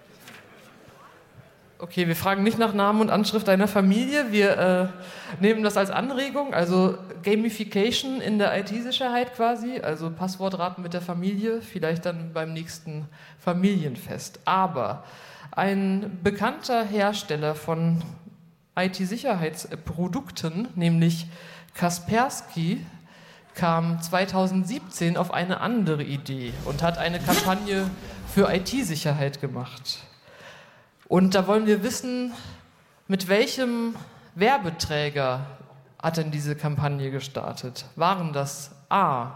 Okay, wir fragen nicht nach Namen und Anschrift deiner Familie. Wir nehmen das als Anregung, also Gamification in der IT-Sicherheit quasi, also Passwortraten mit der Familie, vielleicht dann beim nächsten Familienfest. Aber ein bekannter Hersteller von IT-Sicherheitsprodukten, nämlich Kaspersky, kam 2017 auf eine andere Idee und hat eine Kampagne für IT-Sicherheit gemacht. Und da wollen wir wissen, mit welchem Werbeträger hat denn diese Kampagne gestartet? Waren das A,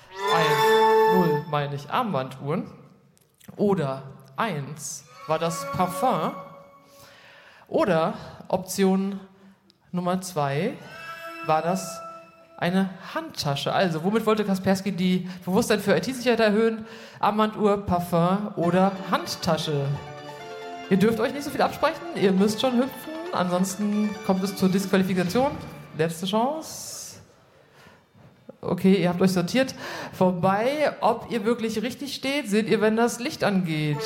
0 meine ich, Armbanduhren? Oder 1, war das Parfum? Oder Option Nummer 2, war das eine Handtasche? Also, womit wollte Kaspersky die Bewusstsein für IT-Sicherheit erhöhen? Armbanduhr, Parfum oder Handtasche? Ihr dürft euch nicht so viel absprechen, ihr müsst schon hüpfen, ansonsten kommt es zur Disqualifikation. Letzte Chance. Okay, ihr habt euch sortiert. Vorbei, ob ihr wirklich richtig steht, seht ihr, wenn das Licht angeht.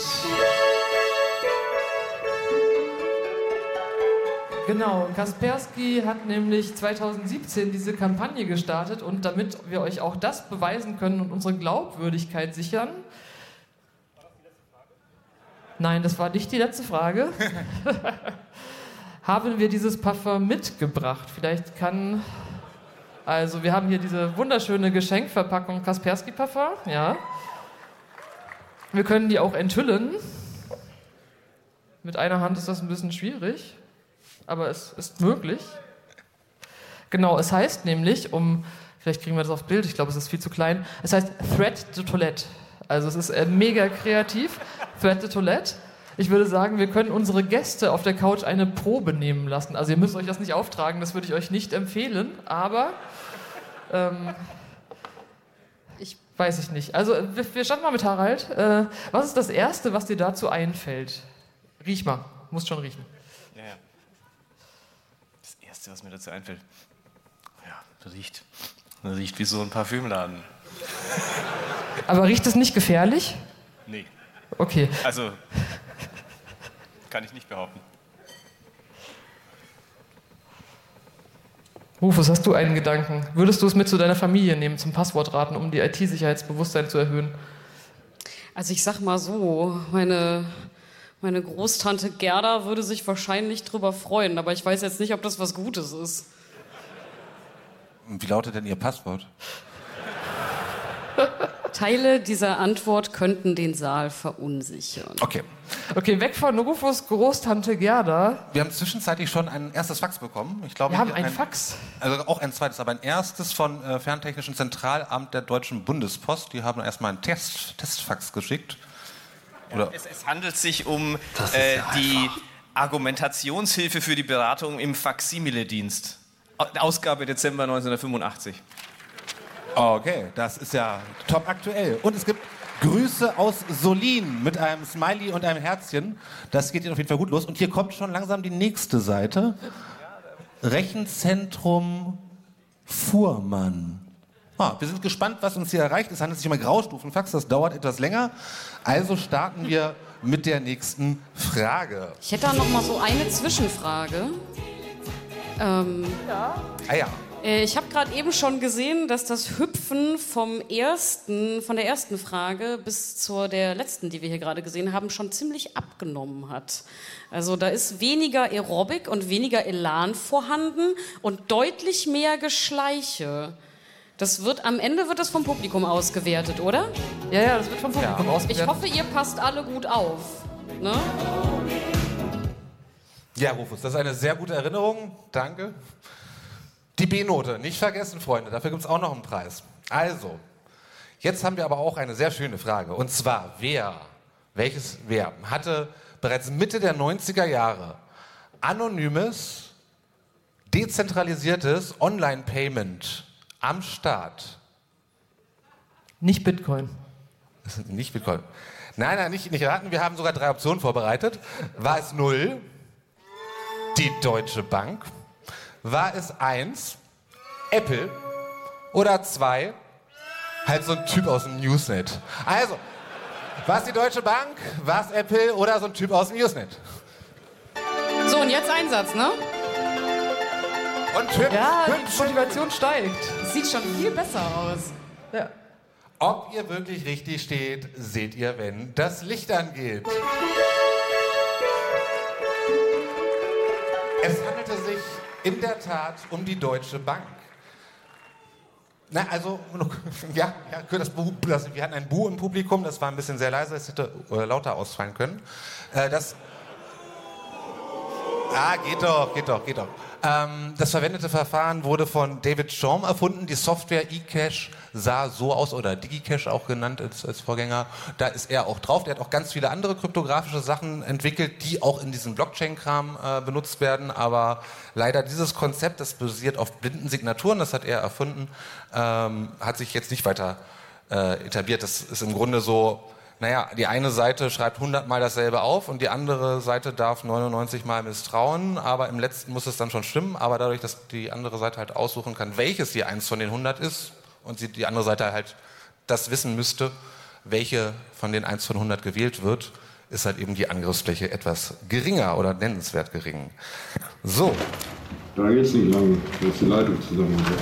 Genau, Kaspersky hat nämlich 2017 diese Kampagne gestartet und damit wir euch auch das beweisen können und unsere Glaubwürdigkeit sichern. Nein, das war nicht die letzte Frage. Haben wir dieses Parfum mitgebracht? Vielleicht kann... Also, wir haben hier diese wunderschöne Geschenkverpackung Kaspersky Parfum, ja. Wir können die auch enthüllen. Mit einer Hand ist das ein bisschen schwierig, aber es ist möglich. Genau, es heißt nämlich, vielleicht kriegen wir das aufs Bild, ich glaube, es ist viel zu klein, es heißt Thread the Toilette. Also es ist mega kreativ. Thread the Toilette. Ich würde sagen, wir können unsere Gäste auf der Couch eine Probe nehmen lassen. Also ihr müsst euch das nicht auftragen, das würde ich euch nicht empfehlen, aber weiß ich nicht. Also wir starten mal mit Harald. Was ist das Erste, was dir dazu einfällt? Riech mal, musst schon riechen. Ja. Das Erste, was mir dazu einfällt, ja, das riecht wie so ein Parfümladen. Aber riecht es nicht gefährlich? Nee. Okay. Also, kann ich nicht behaupten. Rufus, hast du einen Gedanken? Würdest du es mit zu deiner Familie nehmen, zum Passwortraten, um die IT-Sicherheitsbewusstsein zu erhöhen? Also ich sag mal so, meine Großtante Gerda würde sich wahrscheinlich drüber freuen, aber ich weiß jetzt nicht, ob das was Gutes ist. Wie lautet denn Ihr Passwort? Teile dieser Antwort könnten den Saal verunsichern. Okay, weg von Rufus Großtante Gerda. Wir haben zwischenzeitlich schon ein erstes Fax bekommen. Ich glaube, wir haben ein Fax? Also auch ein zweites, aber ein erstes von Ferntechnischen Zentralamt der Deutschen Bundespost. Die haben ein Testfax geschickt. Oder? Es handelt sich um die Argumentationshilfe für die Beratung im Faksimile-Dienst. Ausgabe Dezember 1985. Okay, das ist ja top aktuell. Und es gibt Grüße aus Solin mit einem Smiley und einem Herzchen. Das geht Ihnen auf jeden Fall gut los. Und hier kommt schon langsam die nächste Seite. Rechenzentrum Fuhrmann. Wir sind gespannt, was uns hier erreicht. Es handelt sich um ein Graustufenfax, das dauert etwas länger. Also starten wir mit der nächsten Frage. Ich hätte da noch mal so eine Zwischenfrage. Ich habe gerade eben schon gesehen, dass das Hüpfen von der ersten Frage bis zur der letzten, die wir hier gerade gesehen haben, schon ziemlich abgenommen hat. Also da ist weniger Aerobik und weniger Elan vorhanden und deutlich mehr Geschleiche. Am Ende wird das vom Publikum ausgewertet, oder? Ja, das wird vom Publikum ausgewertet. Ich hoffe, ihr passt alle gut auf. Ne? Ja, Rufus, das ist eine sehr gute Erinnerung. Danke. Die B-Note, nicht vergessen, Freunde. Dafür gibt es auch noch einen Preis. Also, jetzt haben wir aber auch eine sehr schöne Frage. Und zwar, wer hatte bereits Mitte der 90er Jahre anonymes, dezentralisiertes Online-Payment am Start? Nicht Bitcoin. Nicht Bitcoin. Nein, nicht raten. Wir haben sogar 3 Optionen vorbereitet. War es 0? Die Deutsche Bank. War es 1? Apple. Oder 2? Halt so ein Typ aus dem Newsnet. Also, war es die Deutsche Bank? War es Apple? Oder so ein Typ aus dem Newsnet? So, und jetzt Einsatz, ne? Und Typ. Ja, die Motivation steigt. Sieht schon viel besser aus. Ja. Ob ihr wirklich richtig steht, seht ihr, wenn das Licht angeht. Es handelte sich in der Tat um die Deutsche Bank. Na, also, ja, wir hatten ein Bu im Publikum, das war ein bisschen sehr leise, es hätte lauter ausfallen können. Geht doch. Das verwendete Verfahren wurde von David Chaum erfunden. Die Software eCash sah so aus, oder DigiCash auch genannt als Vorgänger. Da ist er auch drauf. Der hat auch ganz viele andere kryptografische Sachen entwickelt, die auch in diesem Blockchain-Kram benutzt werden. Aber leider dieses Konzept, das basiert auf blinden Signaturen, das hat er erfunden, hat sich jetzt nicht weiter etabliert. Das ist im Grunde so... Naja, die eine Seite schreibt 100 Mal dasselbe auf und die andere Seite darf 99 Mal misstrauen, aber im letzten muss es dann schon stimmen, aber dadurch, dass die andere Seite halt aussuchen kann, welches die 1 von den 100 ist und die andere Seite halt das wissen müsste, welche von den 1 von 100 gewählt wird, ist halt eben die Angriffsfläche etwas geringer oder nennenswert gering. So. Da geht's nicht lang, da ist die Leitung zusammengesetzt.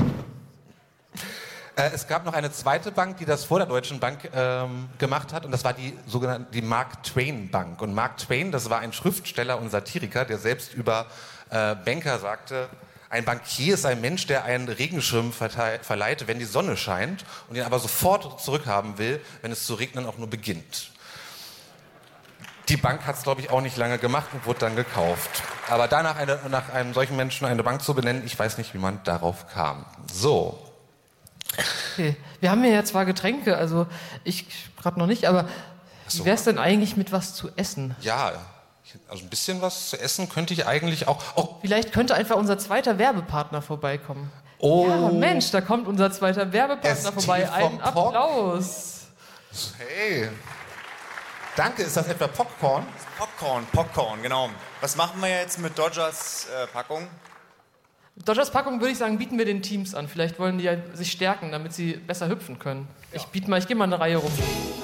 Es gab noch eine zweite Bank, die das vor der Deutschen Bank gemacht hat, und das war die sogenannte Mark Twain Bank. Und Mark Twain, das war ein Schriftsteller und Satiriker, der selbst über Banker sagte, ein Bankier ist ein Mensch, der einen Regenschirm verleiht, wenn die Sonne scheint, und ihn aber sofort zurückhaben will, wenn es zu regnen auch nur beginnt. Die Bank hat es, glaube ich, auch nicht lange gemacht und wurde dann gekauft. Aber danach nach einem solchen Menschen eine Bank zu benennen, ich weiß nicht, wie man darauf kam. So. Okay. Wir haben hier ja zwar Getränke, also ich gerade noch nicht, aber wie wäre es denn eigentlich mit was zu essen? Ja, also ein bisschen was zu essen könnte ich eigentlich auch. Oh. Vielleicht könnte einfach unser zweiter Werbepartner vorbeikommen. Oh. Ja, Mensch, da kommt unser zweiter Werbepartner vorbei. Ein Applaus. Hey. Danke, ist das etwa Popcorn? Popcorn, genau. Was machen wir jetzt mit Dodgers Packung? Dodgers Packung, würde ich sagen, bieten wir den Teams an. Vielleicht wollen die ja sich stärken, damit sie besser hüpfen können. Ja. Ich gehe mal eine Reihe rum.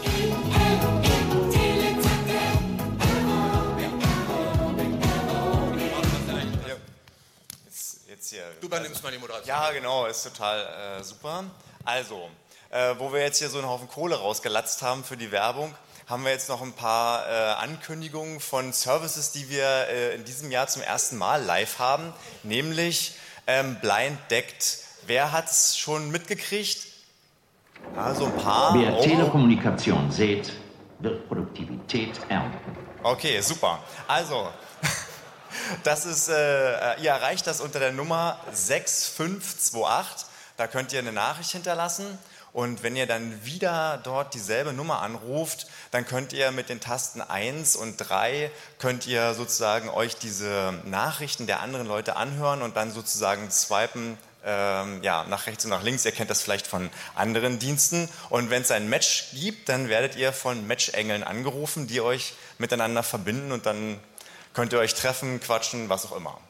Jetzt hier. Du übernimmst mal die Moderation. Ja, genau, ist total super. Also, wo wir jetzt hier so einen Haufen Kohle rausgelatzt haben für die Werbung, haben wir jetzt noch ein paar Ankündigungen von Services, die wir in diesem Jahr zum ersten Mal live haben, nämlich Blind Deckt. Wer hat es schon mitgekriegt? Ja, so ein paar. Wer Telekommunikation sät, wird Produktivität ernten. Okay, super. Also, das ist, ihr erreicht das unter der Nummer 6528. Da könnt ihr eine Nachricht hinterlassen. Und wenn ihr dann wieder dort dieselbe Nummer anruft, dann könnt ihr mit den Tasten 1 und 3 könnt ihr sozusagen euch diese Nachrichten der anderen Leute anhören und dann sozusagen swipen nach rechts und nach links. Ihr kennt das vielleicht von anderen Diensten. Und wenn es ein Match gibt, dann werdet ihr von Match-Engeln angerufen, die euch miteinander verbinden und dann könnt ihr euch treffen, quatschen, was auch immer.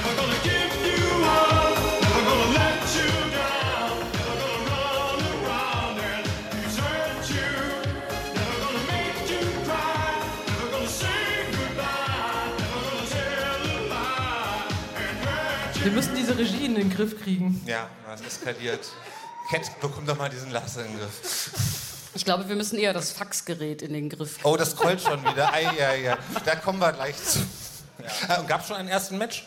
Wir müssen diese Regie in den Griff kriegen. Ja, das eskaliert. Cat, bekomm doch mal diesen Laster in den Griff. Ich glaube, wir müssen eher das Faxgerät in den Griff kriegen. Oh, das scrollt schon wieder. Ja. Da kommen wir gleich zu. Ja. Gab es schon einen ersten Match?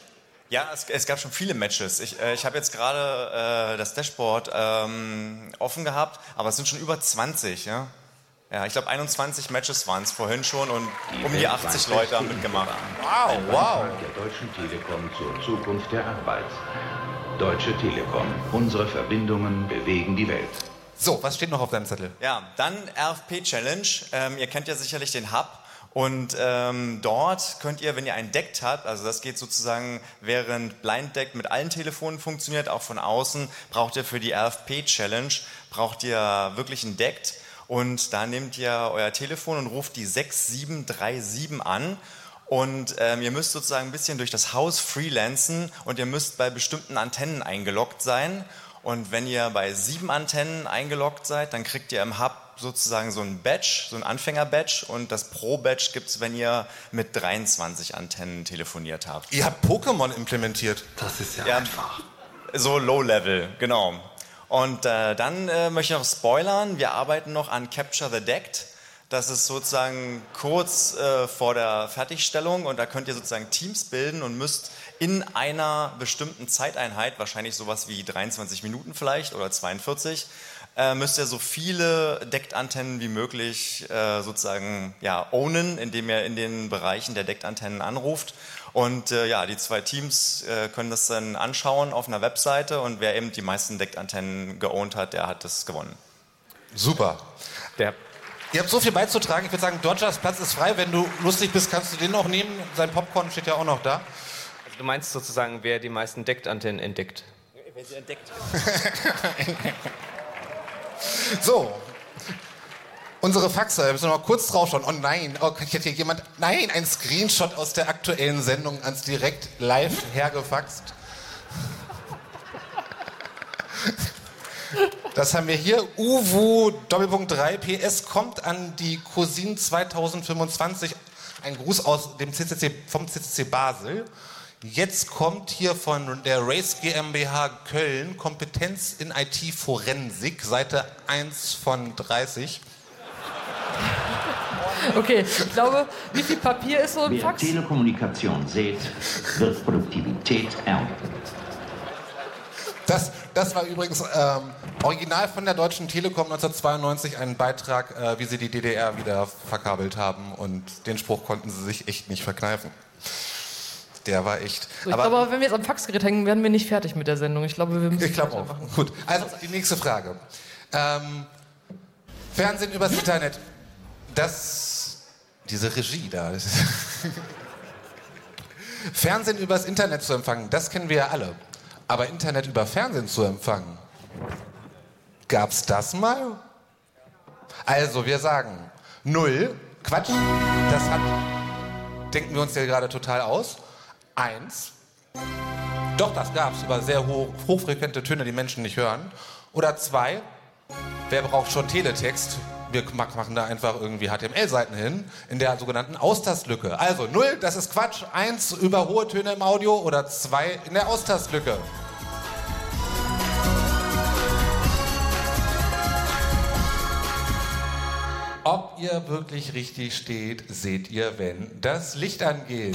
Ja, es gab schon viele Matches. Ich habe jetzt gerade das Dashboard offen gehabt, aber es sind schon über 20. Ja, ich glaube 21 Matches waren es vorhin schon und um die 80 Leute haben mitgemacht. Wow. Der Deutschen Telekom zur Zukunft der Arbeit. Deutsche Telekom. Unsere Verbindungen bewegen die Welt. So, was steht noch auf deinem Zettel? Ja, dann RFP Challenge. Ihr kennt ja sicherlich den Hub. Und dort könnt ihr, wenn ihr einen DECT habt, also das geht sozusagen, während Blind DECT mit allen Telefonen funktioniert, auch von außen, braucht ihr für die RFP Challenge, braucht ihr wirklich einen DECT. Und da nehmt ihr euer Telefon und ruft die 6737 an. Und ihr müsst sozusagen ein bisschen durch das Haus freelancen und ihr müsst bei bestimmten Antennen eingeloggt sein. Und wenn ihr bei 7 Antennen eingeloggt seid, dann kriegt ihr im Hub sozusagen so ein Badge, so ein Anfänger-Badge. Und das Pro-Badge gibt es, wenn ihr mit 23 Antennen telefoniert habt. Ihr habt Pokémon implementiert. Das ist ja einfach. So Low-Level, genau. Und dann möchte ich noch spoilern, wir arbeiten noch an Capture the DECT. Das ist sozusagen kurz vor der Fertigstellung und da könnt ihr sozusagen Teams bilden und müsst in einer bestimmten Zeiteinheit, wahrscheinlich sowas wie 23 Minuten vielleicht oder 42, müsst ihr so viele DECT-Antennen wie möglich sozusagen ownen, indem ihr in den Bereichen der DECT-Antennen anruft. Und die 2 Teams können das dann anschauen auf einer Webseite und wer eben die meisten DECT-Antennen geowned hat, der hat das gewonnen. Super. Ihr habt so viel beizutragen. Ich würde sagen, Dodgers Platz ist frei. Wenn du lustig bist, kannst du den auch nehmen. Sein Popcorn steht ja auch noch da. Also du meinst sozusagen, wer die meisten DECT-Antennen entdeckt? Wer sie entdeckt. So. Unsere Faxe, wir müssen noch mal kurz draufschauen. Oh nein, ich hätte hier jemand... Nein, ein Screenshot aus der aktuellen Sendung ans direkt live hergefaxt. Das haben wir hier. UWU Doppelpunkt 3 PS kommt an die Cousin 2025. Ein Gruß aus dem vom CCC Basel. Jetzt kommt hier von der Race GmbH Köln Kompetenz in IT-Forensik, Seite 1 von 30. Okay, ich glaube, wie viel Papier ist so im Wer Fax? Telekommunikation sät, wird Produktivität ernten. Das war übrigens original von der Deutschen Telekom 1992 ein Beitrag, wie sie die DDR wieder verkabelt haben. Und den Spruch konnten sie sich echt nicht verkneifen. Der war echt... So, ich glaube, wenn wir jetzt am Faxgerät hängen, werden wir nicht fertig mit der Sendung. Ich glaube, wir müssen... Ich glaube auch. Gut, also die nächste Frage. Fernsehen übers Internet. Diese Regie da. Fernsehen übers Internet zu empfangen, das kennen wir ja alle. Aber Internet über Fernsehen zu empfangen, gab's das mal? Also, wir sagen 0, Quatsch, denken wir uns ja gerade total aus. 1, doch, das gab's, über sehr hochfrequente Töne, die Menschen nicht hören. Oder 2, wer braucht schon Teletext? Wir machen da einfach irgendwie HTML-Seiten hin, in der sogenannten Austastlücke. Also 0, das ist Quatsch, 1 über hohe Töne im Audio oder 2 in der Austastlücke. Ob ihr wirklich richtig steht, seht ihr, wenn das Licht angeht.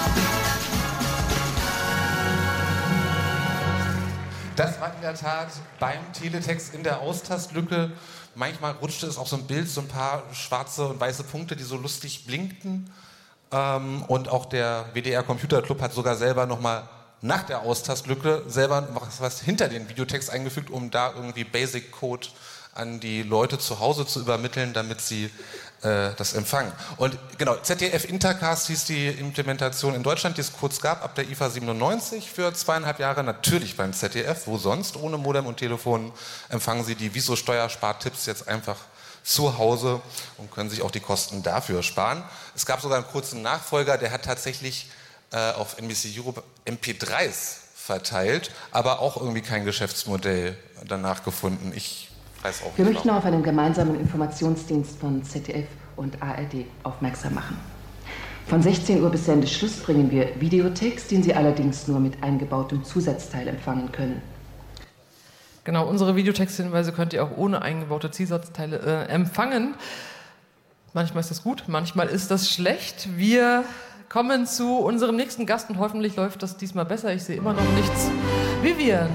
Das war in der Tat beim Teletext in der Austastlücke. Manchmal rutschte es auf so ein Bild, so ein paar schwarze und weiße Punkte, die so lustig blinkten. Und auch der WDR Computer Club hat sogar selber nochmal nach der Austastlücke selber was hinter den Videotext eingefügt, um da irgendwie Basic Code an die Leute zu Hause zu übermitteln, damit sie das empfangen. Und genau, ZDF Intercast hieß die Implementation in Deutschland, die es kurz gab, ab der IFA 97 für 2,5 Jahre, natürlich beim ZDF, wo sonst, ohne Modem und Telefon, empfangen Sie die Wieso-Steuerspartipps jetzt einfach zu Hause und können sich auch die Kosten dafür sparen. Es gab sogar einen kurzen Nachfolger, der hat tatsächlich auf NBC Europe MP3s verteilt, aber auch irgendwie kein Geschäftsmodell danach gefunden. Wir möchten auf einen gemeinsamen Informationsdienst von ZDF und ARD aufmerksam machen. Von 16 Uhr bis Sendeschluss bringen wir Videotext, den Sie allerdings nur mit eingebautem Zusatzteil empfangen können. Genau, unsere Videotexthinweise könnt ihr auch ohne eingebaute Zusatzteile empfangen. Manchmal ist das gut, manchmal ist das schlecht. Wir kommen zu unserem nächsten Gast und hoffentlich läuft das diesmal besser. Ich sehe immer noch nichts. Vivian.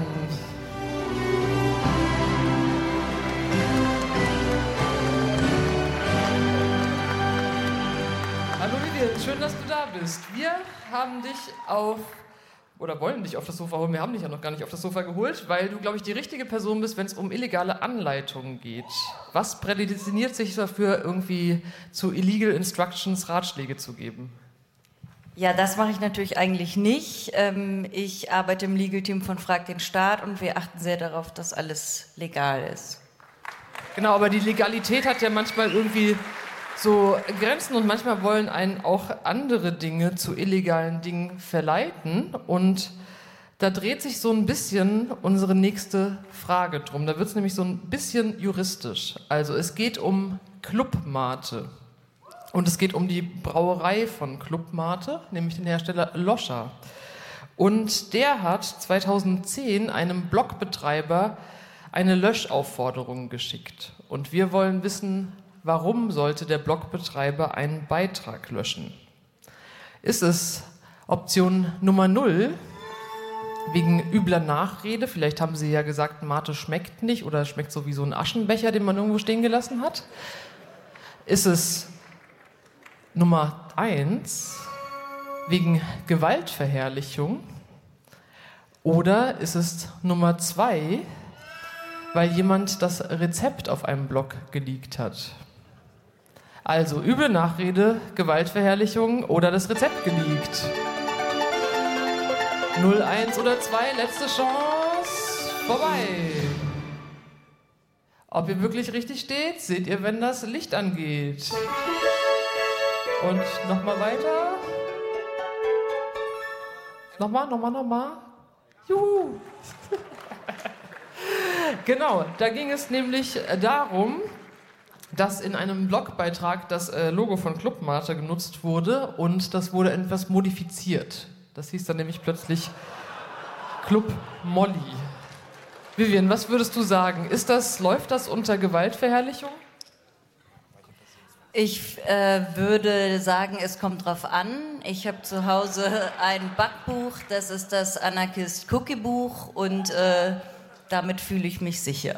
Hallo Vivian, schön, dass du da bist. Wir haben dich wollen dich auf das Sofa holen. Wir haben dich ja noch gar nicht auf das Sofa geholt, weil du, glaube ich, die richtige Person bist, wenn es um illegale Anleitungen geht. Was prädestiniert sich dafür, irgendwie zu Illegal Instructions Ratschläge zu geben? Ja, das mache ich natürlich eigentlich nicht. Ich arbeite im Legal-Team von Frag den Staat und wir achten sehr darauf, dass alles legal ist. Genau, aber die Legalität hat ja manchmal irgendwie so Grenzen und manchmal wollen einen auch andere Dinge zu illegalen Dingen verleiten und da dreht sich so ein bisschen unsere nächste Frage drum. Da wird es nämlich so ein bisschen juristisch. Also es geht um Club Mate und es geht um die Brauerei von Club Mate, nämlich den Hersteller Loscher. Und der hat 2010 einem Blogbetreiber eine Löschaufforderung geschickt. Und wir wollen wissen, warum sollte der Blogbetreiber einen Beitrag löschen? Ist es Option Nummer 0, wegen übler Nachrede? Vielleicht haben sie ja gesagt, Mate schmeckt nicht oder schmeckt so wie so ein Aschenbecher, den man irgendwo stehen gelassen hat. Ist es Nummer 1, wegen Gewaltverherrlichung? Oder ist es Nummer 2, weil jemand das Rezept auf einem Blog geleakt hat? Also üble Nachrede, Gewaltverherrlichung oder das Rezept geleakt. 0, 1 oder 2, letzte Chance, vorbei. Ob ihr wirklich richtig steht, seht ihr, wenn das Licht angeht. Und nochmal weiter. Nochmal. Juhu. Genau, da ging es nämlich darum, dass in einem Blogbeitrag das Logo von Club Mate genutzt wurde und das wurde etwas modifiziert. Das hieß dann nämlich plötzlich Club Molly. Vivian, was würdest du sagen? Läuft das unter Gewaltverherrlichung? Ich würde sagen, es kommt drauf an. Ich habe zu Hause ein Backbuch, das ist das Anarchist Cookie Buch und damit fühle ich mich sicher.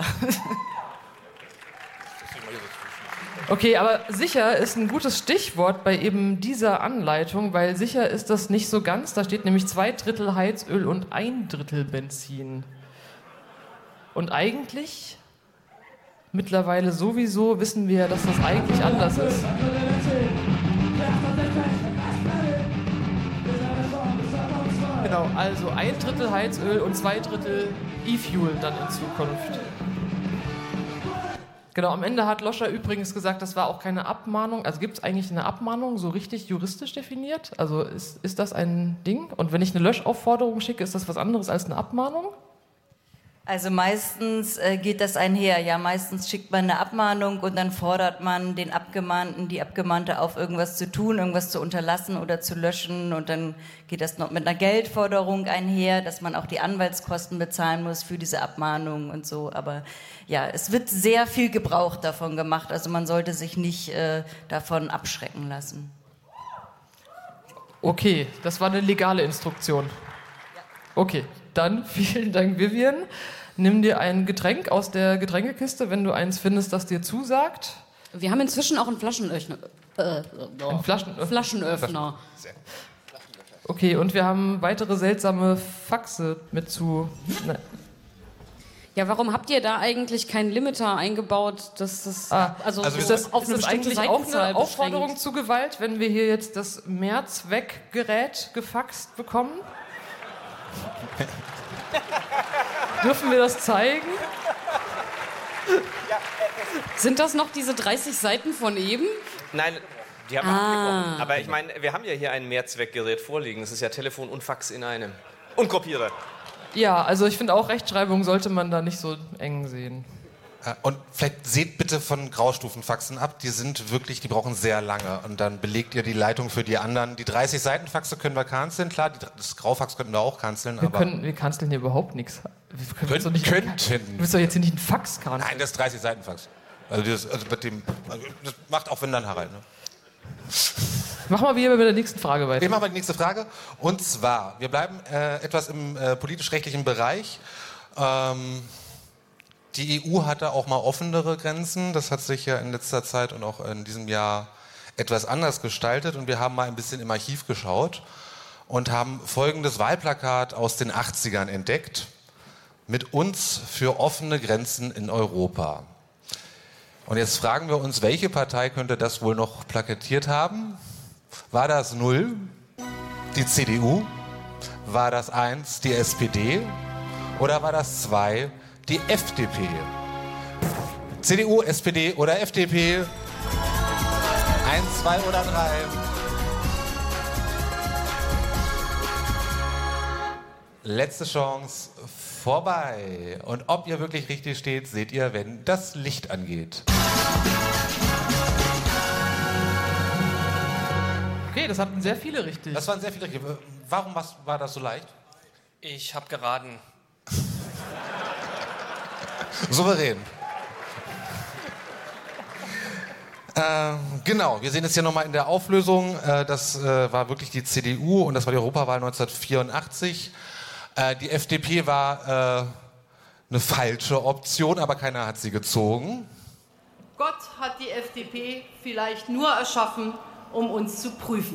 Okay, aber sicher ist ein gutes Stichwort bei eben dieser Anleitung, weil sicher ist das nicht so ganz. Da steht nämlich 2/3 Heizöl und 1/3 Benzin. Und eigentlich, mittlerweile sowieso, wissen wir, dass das eigentlich anders ist. Genau, also 1/3 Heizöl und 2/3 E-Fuel dann in Zukunft. Genau, am Ende hat Loscher übrigens gesagt, das war auch keine Abmahnung. Also gibt es eigentlich eine Abmahnung, so richtig juristisch definiert? Also ist das ein Ding? Und wenn ich eine Löschaufforderung schicke, ist das was anderes als eine Abmahnung? Also meistens geht das einher. Ja, meistens schickt man eine Abmahnung und dann fordert man den Abgemahnten, die Abgemahnte auf, irgendwas zu tun, irgendwas zu unterlassen oder zu löschen. Und dann geht das noch mit einer Geldforderung einher, dass man auch die Anwaltskosten bezahlen muss für diese Abmahnung und so. Aber ja, es wird sehr viel Gebrauch davon gemacht. Also man sollte sich nicht davon abschrecken lassen. Okay, das war eine legale Instruktion. Okay, dann vielen Dank, Vivian. Nimm dir ein Getränk aus der Getränkekiste, wenn du eins findest, das dir zusagt. Wir haben inzwischen auch einen Flaschenöffner. Ein Flaschenöffner. Okay, und wir haben weitere seltsame Faxe mit zu... Ne. Ja, warum habt ihr da eigentlich keinen Limiter eingebaut, dass das ist das eigentlich auch eine Aufforderung zu Gewalt, wenn wir hier jetzt das Mehrzweckgerät gefaxt bekommen? Dürfen wir das zeigen? Sind das noch diese 30 Seiten von eben? Nein, die haben wir abgebrochen. Aber ich meine, wir haben ja hier ein Mehrzweckgerät vorliegen. Es ist ja Telefon und Fax in einem. Und Kopierer. Ja, also ich finde auch, Rechtschreibung sollte man da nicht so eng sehen. Und vielleicht seht bitte von Graustufenfaxen ab, die brauchen sehr lange. Und dann belegt ihr die Leitung für die anderen. Die 30-Seiten-Faxe können wir canceln, klar, das Graufax könnten wir auch canceln. Wir canceln hier überhaupt nichts. Du willst doch jetzt hier nicht einen Fax canceln. Nein, das ist 30-Seiten-Fax. Das macht auch wenn dann Harald. Ne? Machen wir wieder mit der nächsten Frage weiter. Wir machen mal die nächste Frage. Und zwar, wir bleiben etwas im politisch-rechtlichen Bereich. Die EU hatte auch mal offenere Grenzen. Das hat sich ja in letzter Zeit und auch in diesem Jahr etwas anders gestaltet. Und wir haben mal ein bisschen im Archiv geschaut und haben folgendes Wahlplakat aus den 80ern entdeckt. Mit uns für offene Grenzen in Europa. Und jetzt fragen wir uns, welche Partei könnte das wohl noch plakatiert haben? War das 0, die CDU? War das 1, die SPD? Oder war das 2, die FDP? CDU, SPD oder FDP? 1, 2 oder 3? Letzte Chance, vorbei. Und ob ihr wirklich richtig steht, seht ihr, wenn das Licht angeht. Okay, das hatten sehr viele richtig. Das waren sehr viele richtig. Warum war das so leicht? Ich habe geraten. Souverän. Genau, wir sehen es hier nochmal in der Auflösung. Das war wirklich die CDU und das war die Europawahl 1984. Die FDP war eine falsche Option, aber keiner hat sie gezogen. Gott hat die FDP vielleicht nur erschaffen, um uns zu prüfen.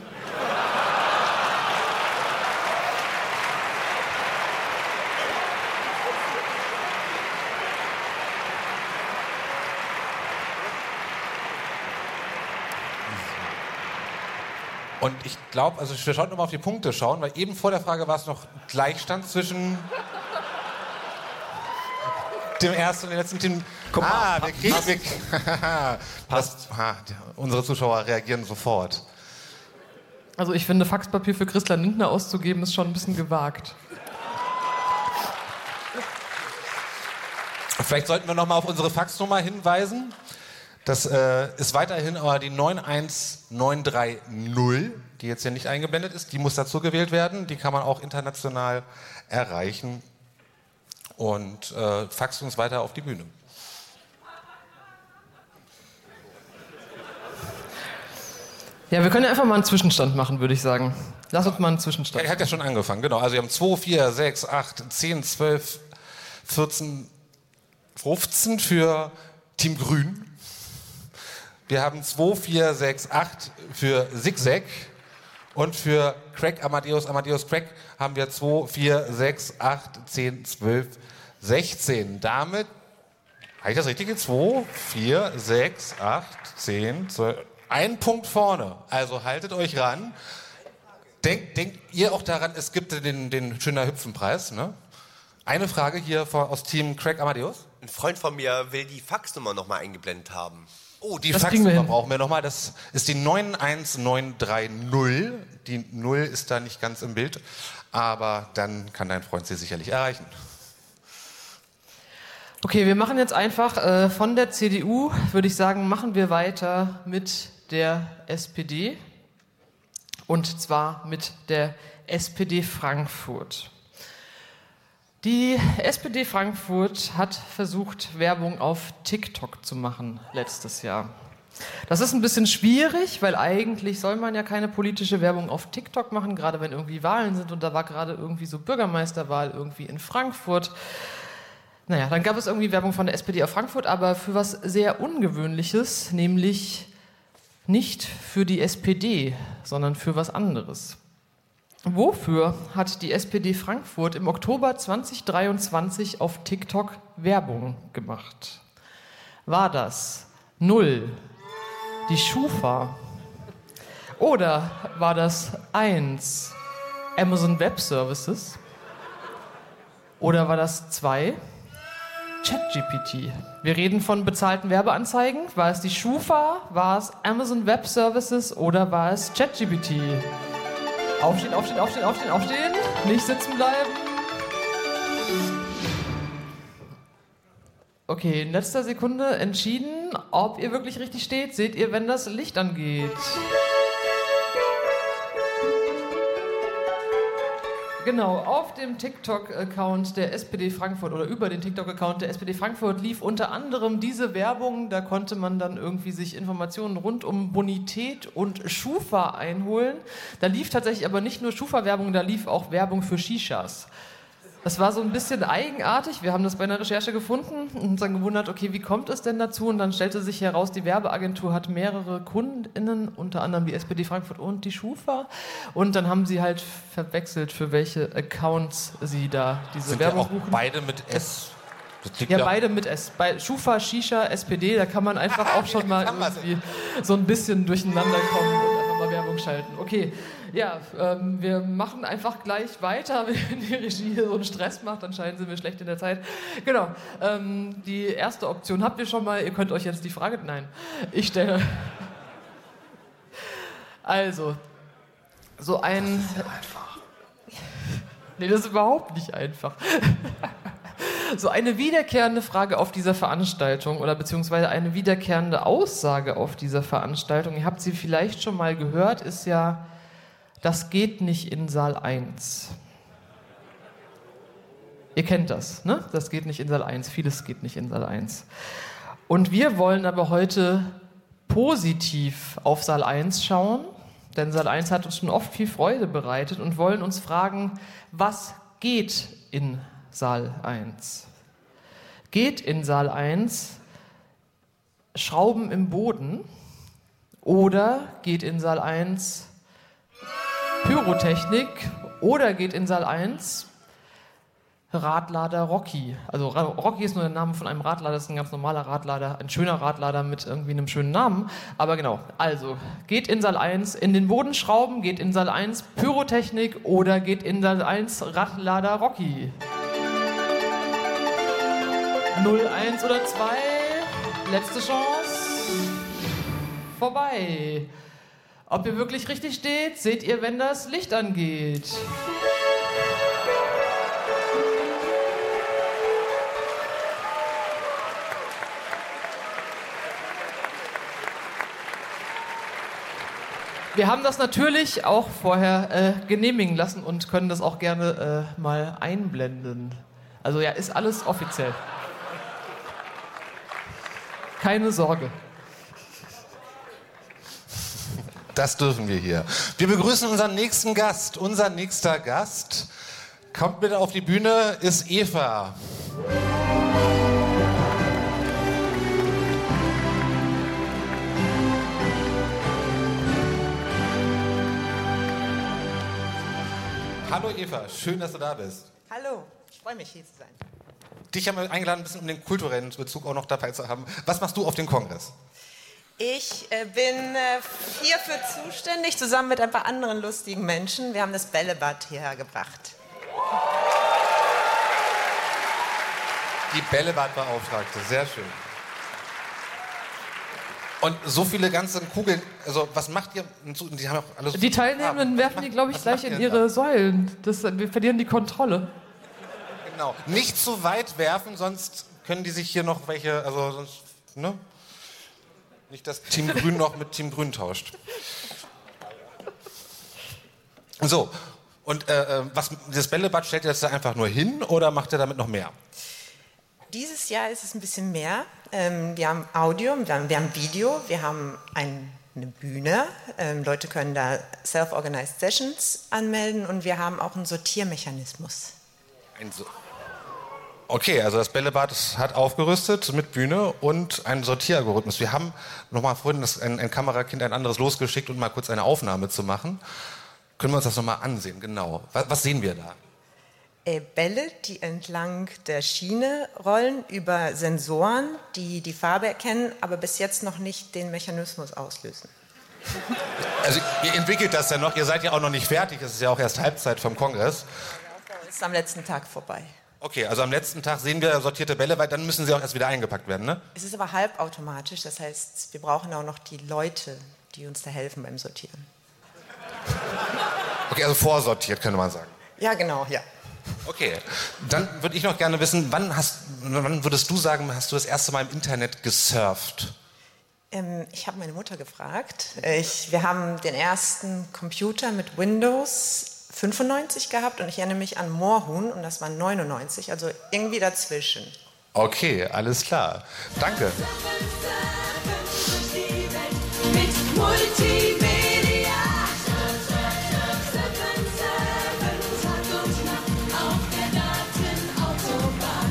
Und ich glaube, also wir sollten nochmal auf die Punkte schauen, weil eben vor der Frage war es noch Gleichstand zwischen dem ersten und dem letzten Team. Guck mal, passt. Unsere Zuschauer reagieren sofort. Also ich finde, Faxpapier für Christian Lindner auszugeben, ist schon ein bisschen gewagt. Vielleicht sollten wir nochmal auf unsere Faxnummer hinweisen. Das ist weiterhin aber die 91930, die jetzt hier nicht eingeblendet ist. Die muss dazu gewählt werden. Die kann man auch international erreichen. Und faxt uns weiter auf die Bühne. Ja, wir können ja einfach mal einen Zwischenstand machen, würde ich sagen. Lass uns mal einen Zwischenstand. Er hat ja schon angefangen, genau. Also wir haben 2, 4, 6, 8, 10, 12, 14, 15 für Team Grün. Wir haben 2, 4, 6, 8 für Zigzag. Und für Craig, Amadeus Craig haben wir 2, 4, 6, 8, 10, 12, 16. Damit, habe ich das richtig? 2, 4, 6, 8, 10, 12. Ein Punkt vorne. Also haltet euch ran. Denkt ihr auch daran, es gibt den Schöner Hüpfenpreis, ne? Eine Frage hier aus Team Craig Amadeus. Ein Freund von mir will die Faxnummer nochmal eingeblendet haben. Oh, die Faxnummer brauchen wir nochmal. Das ist die 91930. Die 0 ist da nicht ganz im Bild, aber dann kann dein Freund sie sicherlich erreichen. Okay, wir machen jetzt einfach von der CDU, würde ich sagen, machen wir weiter mit der SPD. Und zwar mit der SPD Frankfurt. Die SPD Frankfurt hat versucht, Werbung auf TikTok zu machen letztes Jahr. Das ist ein bisschen schwierig, weil eigentlich soll man ja keine politische Werbung auf TikTok machen, gerade wenn irgendwie Wahlen sind. Und da war gerade irgendwie so Bürgermeisterwahl irgendwie in Frankfurt. Naja, dann gab es irgendwie Werbung von der SPD auf Frankfurt, aber für was sehr Ungewöhnliches, nämlich nicht für die SPD, sondern für was anderes. Wofür hat die SPD Frankfurt im Oktober 2023 auf TikTok Werbung gemacht? War das 0, die Schufa? Oder war das 1, Amazon Web Services? Oder war das 2, ChatGPT? Wir reden von bezahlten Werbeanzeigen. War es die Schufa? War es Amazon Web Services? Oder war es ChatGPT? Aufstehen, aufstehen, aufstehen, aufstehen, aufstehen. Nicht sitzen bleiben. Okay, in letzter Sekunde entschieden, ob ihr wirklich richtig steht. Seht ihr, wenn das Licht angeht. Genau, auf dem TikTok-Account der SPD Frankfurt oder über den TikTok-Account der SPD Frankfurt lief unter anderem diese Werbung. Da konnte man dann irgendwie sich Informationen rund um Bonität und Schufa einholen. Da lief tatsächlich aber nicht nur Schufa-Werbung, da lief auch Werbung für Shishas. Das war so ein bisschen eigenartig. Wir haben das bei einer Recherche gefunden und uns dann gewundert, okay, wie kommt es denn dazu? Und dann stellte sich heraus, die Werbeagentur hat mehrere KundInnen, unter anderem die SPD Frankfurt und die Schufa. Und dann haben sie halt verwechselt, für welche Accounts sie da diese Sind Werbung ja auch buchen. beide mit S. Ja, beide mit S. Bei Schufa, Shisha, SPD, da kann man einfach auch schon mal irgendwie so ein bisschen durcheinander kommen und einfach mal Werbung schalten. Okay, ja, wir machen einfach gleich weiter. Wenn die Regie hier so einen Stress macht, anscheinend sind wir schlecht in der Zeit. Genau, die erste Option habt ihr schon mal. Ihr könnt euch jetzt die Frage... Nein, ich stelle... Also, so ein... Das ist ja einfach. Nee, das ist überhaupt nicht einfach. So eine wiederkehrende Frage auf dieser Veranstaltung oder beziehungsweise eine wiederkehrende Aussage auf dieser Veranstaltung, ihr habt sie vielleicht schon mal gehört, ist ja, das geht nicht in Saal 1. Ihr kennt das, ne? Das geht nicht in Saal 1, vieles geht nicht in Saal 1. Und wir wollen aber heute positiv auf Saal 1 schauen, denn Saal 1 hat uns schon oft viel Freude bereitet und wollen uns fragen, was geht in Saal 1? Geht in Saal 1 Schrauben im Boden oder geht in Saal 1 Pyrotechnik oder geht in Saal 1 Radlader Rocky? Also Rocky ist nur der Name von einem Radlader, das ist ein ganz normaler Radlader, ein schöner Radlader mit irgendwie einem schönen Namen. Aber genau, also geht in Saal 1 in den Boden schrauben, geht in Saal 1 Pyrotechnik oder geht in Saal 1 Radlader Rocky? 0, 1 oder 2, letzte Chance, vorbei. Ob ihr wirklich richtig steht, seht ihr, wenn das Licht angeht. Wir haben das natürlich auch vorher genehmigen lassen und können das auch gerne mal einblenden. Also ja, ist alles offiziell. Keine Sorge. Das dürfen wir hier. Wir begrüßen unseren nächsten Gast. Unser nächster Gast kommt bitte auf die Bühne, ist Eva. Hallo Eva, schön, dass du da bist. Hallo, ich freue mich, hier zu sein. Dich haben wir eingeladen, ein bisschen um den kulturellen Bezug auch noch dabei zu haben. Was machst du auf dem Kongress? Ich bin hierfür zuständig, zusammen mit ein paar anderen lustigen Menschen. Wir haben das Bällebad hierher gebracht. Die Bällebadbeauftragte, sehr schön. Und so viele ganze Kugeln, also was macht ihr? Die haben auch alles. Die Teilnehmenden werfen die, glaube ich, gleich in ihre Säulen. Wir verlieren die Kontrolle. Genau. Nicht zu weit werfen, sonst können die sich hier noch welche, also sonst, ne? Nicht, dass Team Grün noch mit Team Grün tauscht. So, und das Bällebad stellt ihr das da einfach nur hin oder macht ihr damit noch mehr? Dieses Jahr ist es ein bisschen mehr. Wir haben Audio, wir haben Video, wir haben eine Bühne. Leute können da Self-Organized Sessions anmelden und wir haben auch einen Sortiermechanismus. Okay, also das Bällebad hat aufgerüstet mit Bühne und einen Sortieralgorithmus. Wir haben nochmal vorhin ein Kamerakind ein anderes losgeschickt, um mal kurz eine Aufnahme zu machen. Können wir uns das nochmal ansehen, genau. Was sehen wir da? Bälle, die entlang der Schiene rollen über Sensoren, die die Farbe erkennen, aber bis jetzt noch nicht den Mechanismus auslösen. Also ihr entwickelt das ja noch, ihr seid ja auch noch nicht fertig, es ist ja auch erst Halbzeit vom Kongress. Der Aufbau ist am letzten Tag vorbei. Okay, also am letzten Tag sehen wir sortierte Bälle, weil dann müssen sie auch erst wieder eingepackt werden, ne? Es ist aber halbautomatisch, das heißt, wir brauchen auch noch die Leute, die uns da helfen beim Sortieren. Okay, also vorsortiert, könnte man sagen. Ja, genau, ja. Okay, dann würde ich noch gerne wissen, wann würdest du sagen, hast du das erste Mal im Internet gesurft? Ich habe meine Mutter gefragt. Wir haben den ersten Computer mit Windows 95 gehabt und ich erinnere mich an Moorhuhn und das war 99, also irgendwie dazwischen. Okay, alles klar. Danke. Mit Multimedia. Tag und Nacht auf der Datenautobahn.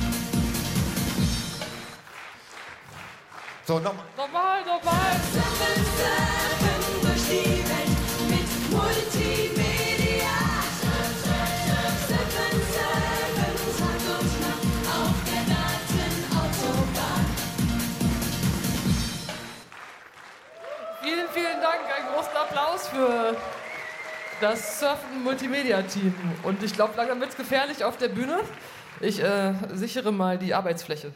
So, nochmal. Nochmal. Surfen durch die Welt mit Multimedia. Surfen, Tag und Nacht auf der Datenautobahn. Vielen Dank. Einen großen Applaus für das Surfen-Multimedia-Team. Und ich glaube, langsam wird es gefährlich auf der Bühne. Ich sichere mal die Arbeitsfläche.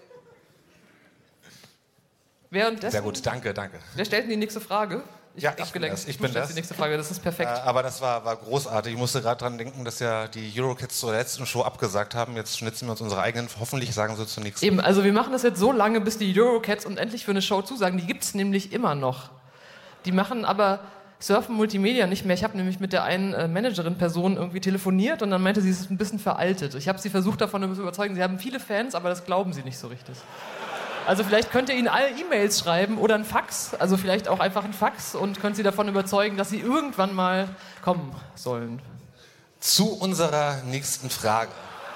Währenddessen, sehr gut, danke. Wer stellt denn die nächste Frage? Ich bin das. Die nächste Frage, das ist perfekt. Aber das war großartig. Ich musste gerade dran denken, dass ja die Eurokids zur letzten Show abgesagt haben. Jetzt schnitzen wir uns unsere eigenen. Hoffentlich sagen sie zur nächsten. Eben, also wir machen das jetzt so lange, bis die Eurocats uns endlich für eine Show zusagen. Die gibt es nämlich immer noch. Die machen aber Surfen Multimedia nicht mehr. Ich habe nämlich mit der einen Managerin-Person irgendwie telefoniert und dann meinte sie, es ist ein bisschen veraltet. Ich habe sie versucht davon zu überzeugen, sie haben viele Fans, aber das glauben sie nicht so richtig. Also vielleicht könnt ihr ihnen alle E-Mails schreiben oder ein Fax, also vielleicht auch einfach ein Fax und könnt sie davon überzeugen, dass sie irgendwann mal kommen sollen. Zu unserer nächsten Frage.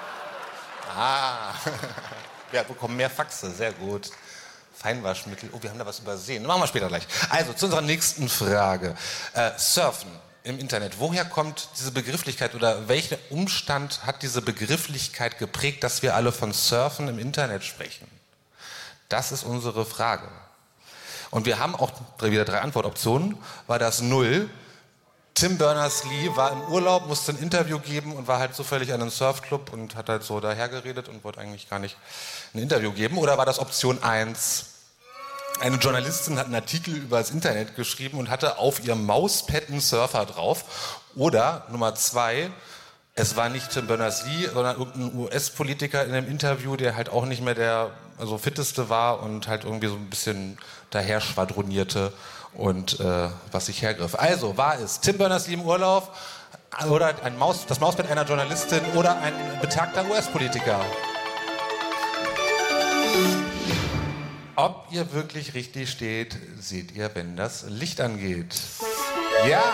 Wir bekommen mehr Faxe, sehr gut. Feinwaschmittel, wir haben da was übersehen. Machen wir später gleich. Also, zu unserer nächsten Frage. Surfen im Internet. Woher kommt diese Begrifflichkeit oder welcher Umstand hat diese Begrifflichkeit geprägt, dass wir alle von Surfen im Internet sprechen? Das ist unsere Frage. Und wir haben auch wieder 3 Antwortoptionen. War das 0? Tim Berners-Lee war im Urlaub, musste ein Interview geben und war halt zufällig an einem Surfclub und hat halt so dahergeredet und wollte eigentlich gar nicht ein Interview geben. Oder war das Option 1? Eine Journalistin hat einen Artikel über das Internet geschrieben und hatte auf ihrem Mauspad einen Surfer drauf. Oder Nummer 2, es war nicht Tim Berners-Lee, sondern irgendein US-Politiker in einem Interview, der halt auch nicht mehr der fitteste war und halt irgendwie so ein bisschen daher schwadronierte und was sich hergriff. Also war es Tim Berners-Lee im Urlaub oder das Mauspad einer Journalistin oder ein betagter US-Politiker? Ob ihr wirklich richtig steht, seht ihr, wenn das Licht angeht. Ja!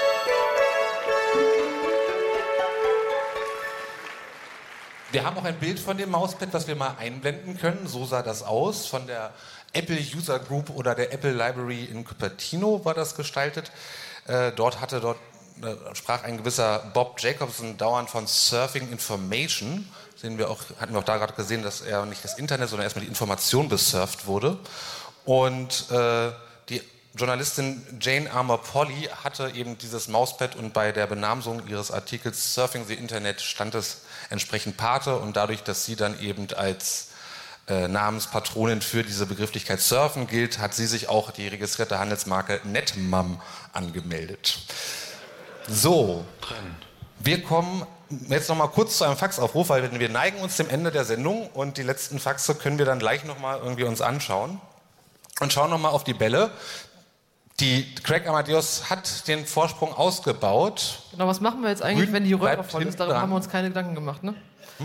Wir haben auch ein Bild von dem Mauspad, das wir mal einblenden können. So sah das aus. Von der Apple User Group oder der Apple Library in Cupertino war das gestaltet. Dort sprach ein gewisser Bob Jacobson dauernd von Surfing Information. Hatten wir auch da gerade gesehen, dass er nicht das Internet, sondern erstmal die Information besurft wurde. Und die Journalistin Jane Armour Polly hatte eben dieses Mauspad und bei der Benamsung ihres Artikels Surfing the Internet stand es entsprechend Pate und dadurch, dass sie dann eben als Namenspatronin für diese Begrifflichkeit Surfen gilt, hat sie sich auch die registrierte Handelsmarke Netmum angemeldet. So, wir kommen jetzt noch mal kurz zu einem Faxaufruf, weil wir neigen uns dem Ende der Sendung und die letzten Faxe können wir dann gleich noch mal irgendwie uns anschauen und schauen noch mal auf die Bälle. Die Craig Amadeus hat den Vorsprung ausgebaut. Genau, was machen wir jetzt eigentlich, wenn die Röhre voll ist? Darüber haben wir uns keine Gedanken gemacht, ne?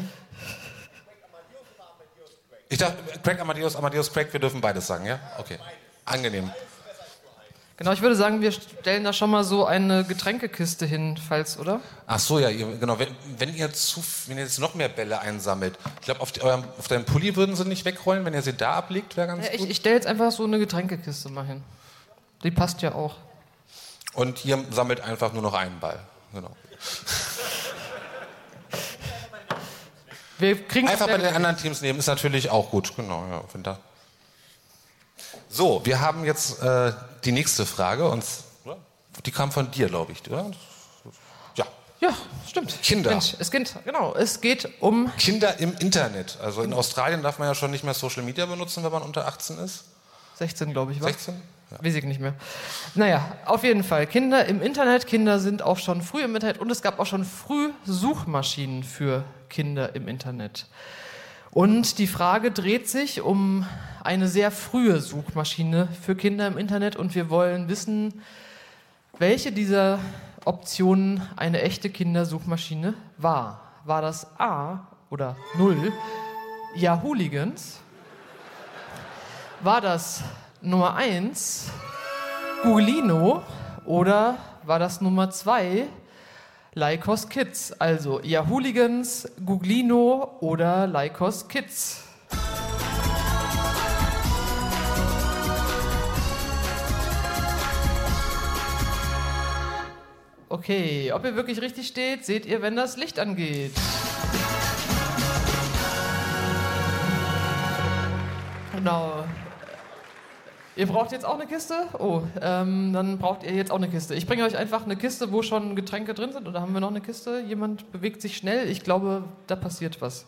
Ich dachte, Craig Amadeus, Amadeus Craig, wir dürfen beides sagen, ja? Okay, angenehm. Genau, ich würde sagen, wir stellen da schon mal so eine Getränkekiste hin, falls, oder? Ach so, ja, genau. Wenn ihr jetzt noch mehr Bälle einsammelt, ich glaube, auf deinem Pulli würden sie nicht wegrollen, wenn ihr sie da ablegt, wäre ganz gut. Ich stelle jetzt einfach so eine Getränkekiste mal hin. Die passt ja auch. Und ihr sammelt einfach nur noch einen Ball. Genau. Wir kriegen einfach bei den anderen Teams nehmen, ist natürlich auch gut. Genau, ja. So, wir haben jetzt die nächste Frage. Und die kam von dir, glaube ich, oder? Ja. Ja, stimmt. Kinder. Mensch, es geht um... Kinder im Internet. Also in Australien darf man ja schon nicht mehr Social Media benutzen, wenn man unter 18 ist. 16, glaube ich, war. 16? Ja. Weiß ich nicht mehr. Naja, auf jeden Fall. Kinder im Internet. Kinder sind auch schon früh im Internet und es gab auch schon früh Suchmaschinen für Kinder im Internet. Und die Frage dreht sich um eine sehr frühe Suchmaschine für Kinder im Internet und wir wollen wissen, welche dieser Optionen eine echte Kindersuchmaschine war? War das A oder 0 Yahooligans? War das Nummer 1 Googlino? Oder war das Nummer 2 Lycos Kids? Also Yahooligans, Googlino oder Lycos Kids? Okay, ob ihr wirklich richtig steht, seht ihr, wenn das Licht angeht. Genau. Ihr braucht jetzt auch eine Kiste? Oh, dann braucht ihr jetzt auch eine Kiste. Ich bringe euch einfach eine Kiste, wo schon Getränke drin sind. Oder haben wir noch eine Kiste? Jemand bewegt sich schnell. Ich glaube, da passiert was.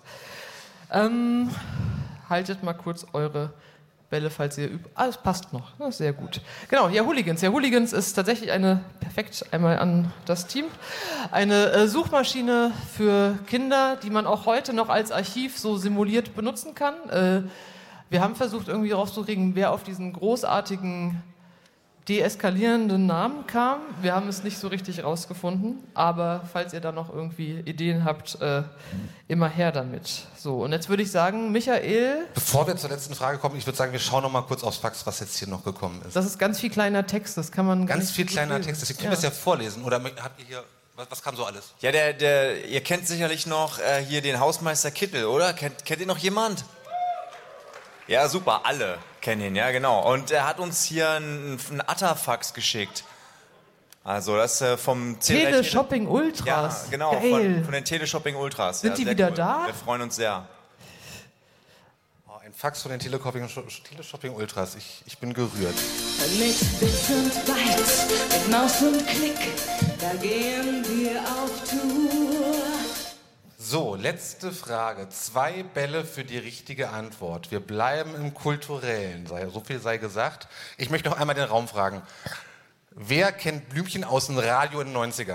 Haltet mal kurz eure Bälle, falls ihr übt. Ah, es passt noch. Das ist sehr gut. Genau, Yahooligans. Yahooligans ist tatsächlich perfekt einmal an das Team, eine Suchmaschine für Kinder, die man auch heute noch als Archiv so simuliert benutzen kann. Wir haben versucht, irgendwie rauszukriegen, wer auf diesen großartigen, deeskalierenden Namen kam. Wir haben es nicht so richtig rausgefunden, aber falls ihr da noch irgendwie Ideen habt, immer her damit. So, und jetzt würde ich sagen, Michael... Bevor wir zur letzten Frage kommen, ich würde sagen, wir schauen noch mal kurz aufs Fax, was jetzt hier noch gekommen ist. Das ist ganz viel kleiner Text, das kann man... Ganz viel kleiner Text, deswegen können wir es ja vorlesen. Oder habt ihr hier... Was kam so alles? Ja, ihr kennt sicherlich noch hier den Hausmeister Kittel, oder? Kennt ihr noch jemand? Ja, super, alle kennen ihn, ja, genau. Und er hat uns hier einen Attafax geschickt. Also das vom Teleshopping Ultras. Ja, genau, von den Teleshopping Ultras. Sind die wieder cool. da? Wir freuen uns sehr. Oh, ein Fax von den Teleshopping Ultras. Ich bin gerührt. Mit Bits und Bytes, mit Maus und Klick, da gehen wir auf Tour. So, letzte Frage. 2 Bälle für die richtige Antwort. Wir bleiben im Kulturellen, so viel sei gesagt. Ich möchte noch einmal den Raum fragen. Wer kennt Blümchen aus dem Radio in den 90ern?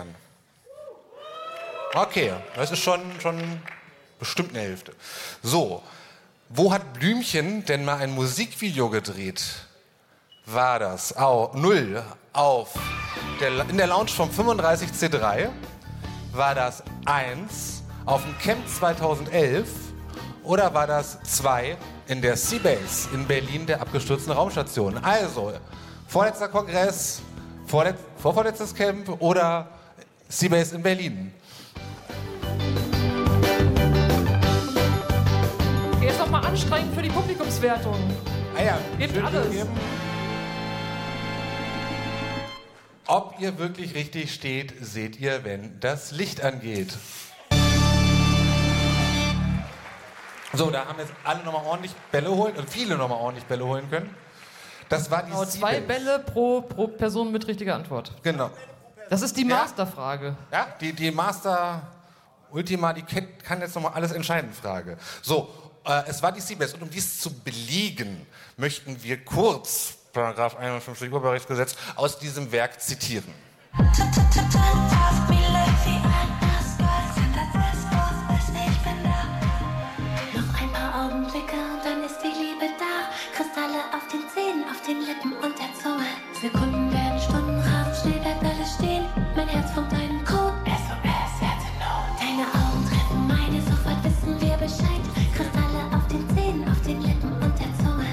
Okay, das ist schon bestimmt eine Hälfte. So, wo hat Blümchen denn mal ein Musikvideo gedreht? War das 0 in der Lounge vom 35C3? War das 1 auf dem Camp 2011 oder war das 2 in der Seabase in Berlin, der abgestürzten Raumstation? Also, vorletzter Kongress, vorvorletztes Camp oder Seabase in Berlin? Jetzt noch mal anstrengend für die Publikumswertung. Ah ja, gebt alles. Ob ihr wirklich richtig steht, seht ihr, wenn das Licht angeht. So, da haben jetzt alle nochmal ordentlich Bälle holen und viele nochmal ordentlich Bälle holen können. Das war die genau, 2 Bälle pro Person mit richtiger Antwort. Genau. Das ist die Masterfrage. Ja, die Master Ultima, die kann jetzt nochmal alles entscheiden, Frage. So, es war die Seabase und um dies zu belegen, möchten wir kurz Paragraph 51 Urheberrechtsgesetz aus diesem Werk zitieren. Den Lippen und der Zunge. Sekunden werden Stunden, Rahmen schnell bleibt alles stehen. Mein Herz funkt einen Code. SOS, Herz in Not. Deine Augen treffen meine, sofort wissen wir Bescheid. Kristalle auf den Zähnen, auf den Lippen und der Zunge.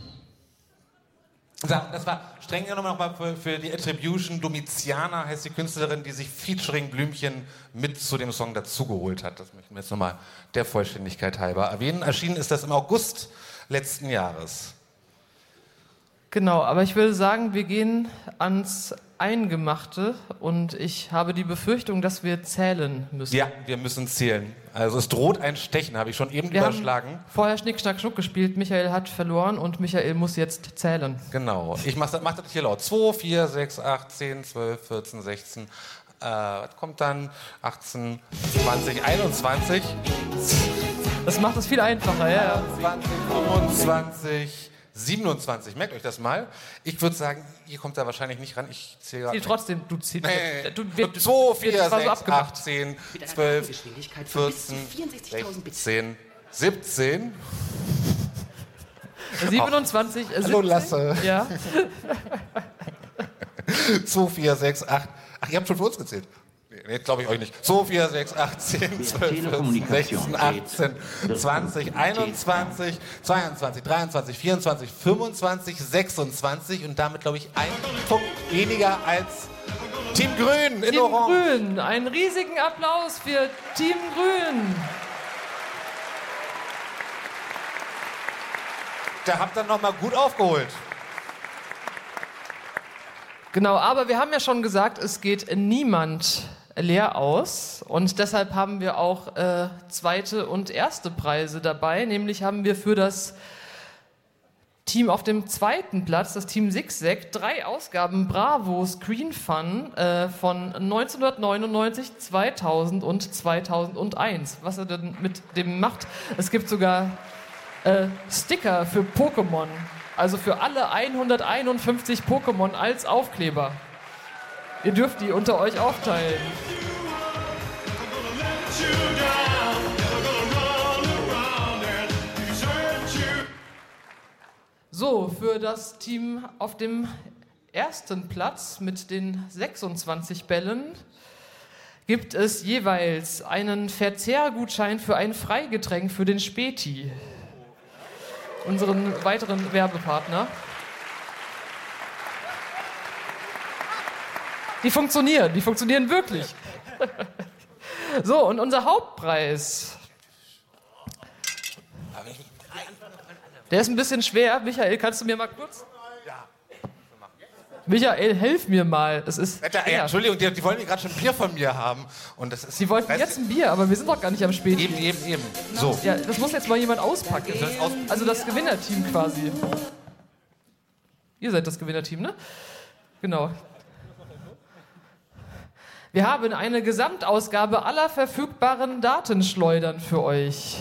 Das war streng genommen nochmal für die Attribution. Domitiana heißt die Künstlerin, die sich Featuring Blümchen mit zu dem Song dazugeholt hat. Das möchten wir jetzt nochmal der Vollständigkeit halber erwähnen. Erschienen ist das im August letzten Jahres. Genau, aber ich würde sagen, wir gehen ans Eingemachte und ich habe die Befürchtung, dass wir zählen müssen. Ja, wir müssen zählen. Also es droht ein Stechen, habe ich schon eben überschlagen. Haben vorher Schnick, Schnack, Schnuck gespielt, Michael hat verloren und Michael muss jetzt zählen. Genau, ich mach das hier laut. 2, 4, 6, 8, 10, 12, 14, 16, was kommt dann? 18, 20, 21. Das macht es viel einfacher, ja. 20, 25... 27, merkt euch das mal. Ich würde sagen, ihr kommt da wahrscheinlich nicht ran. Ich zähle gerade. Trotzdem, du zählst. Nee. 2, 4, 6, 8, 10, 12, 14, 16, 17. 27, Hallo Lasse. Ja. 2, 4, 6, 8, Ach, ihr habt schon für uns gezählt. Nee, glaube ich euch nicht. So, 4, 6, 8, 10, 12, 14, 16, 18, 20, 21, 22, 23, 24, 25, 26 und damit, glaube ich, ein Punkt weniger als Team Grün in Orange. Team Grün, einen riesigen Applaus für Team Grün. Da habt ihr nochmal gut aufgeholt. Genau, aber wir haben ja schon gesagt, es geht niemand leer aus und deshalb haben wir auch zweite und erste Preise dabei, nämlich haben wir für das Team auf dem zweiten Platz, das Team Zigzag, 3 Ausgaben Bravo Screen Fun von 1999, 2000 und 2001. Was er denn mit dem macht? Es gibt sogar Sticker für Pokémon, also für alle 151 Pokémon als Aufkleber. Ihr dürft die unter euch aufteilen. So, für das Team auf dem ersten Platz mit den 26 Bällen gibt es jeweils einen Verzehrgutschein für ein Freigetränk für den Späti, unseren weiteren Werbepartner. Die funktionieren wirklich. So, und unser Hauptpreis, der ist ein bisschen schwer. Michael, kannst du mir mal kurz? Ja. Michael, helf mir mal. Das ist Entschuldigung, die wollen gerade schon Bier von mir haben. Und das ist Sie wollten jetzt ein Bier, aber wir sind doch gar nicht am Späti. Eben. So. Ja, das muss jetzt mal jemand auspacken. Also das Gewinnerteam quasi. Ihr seid das Gewinnerteam, ne? Genau. Wir haben eine Gesamtausgabe aller verfügbaren Datenschleudern für euch.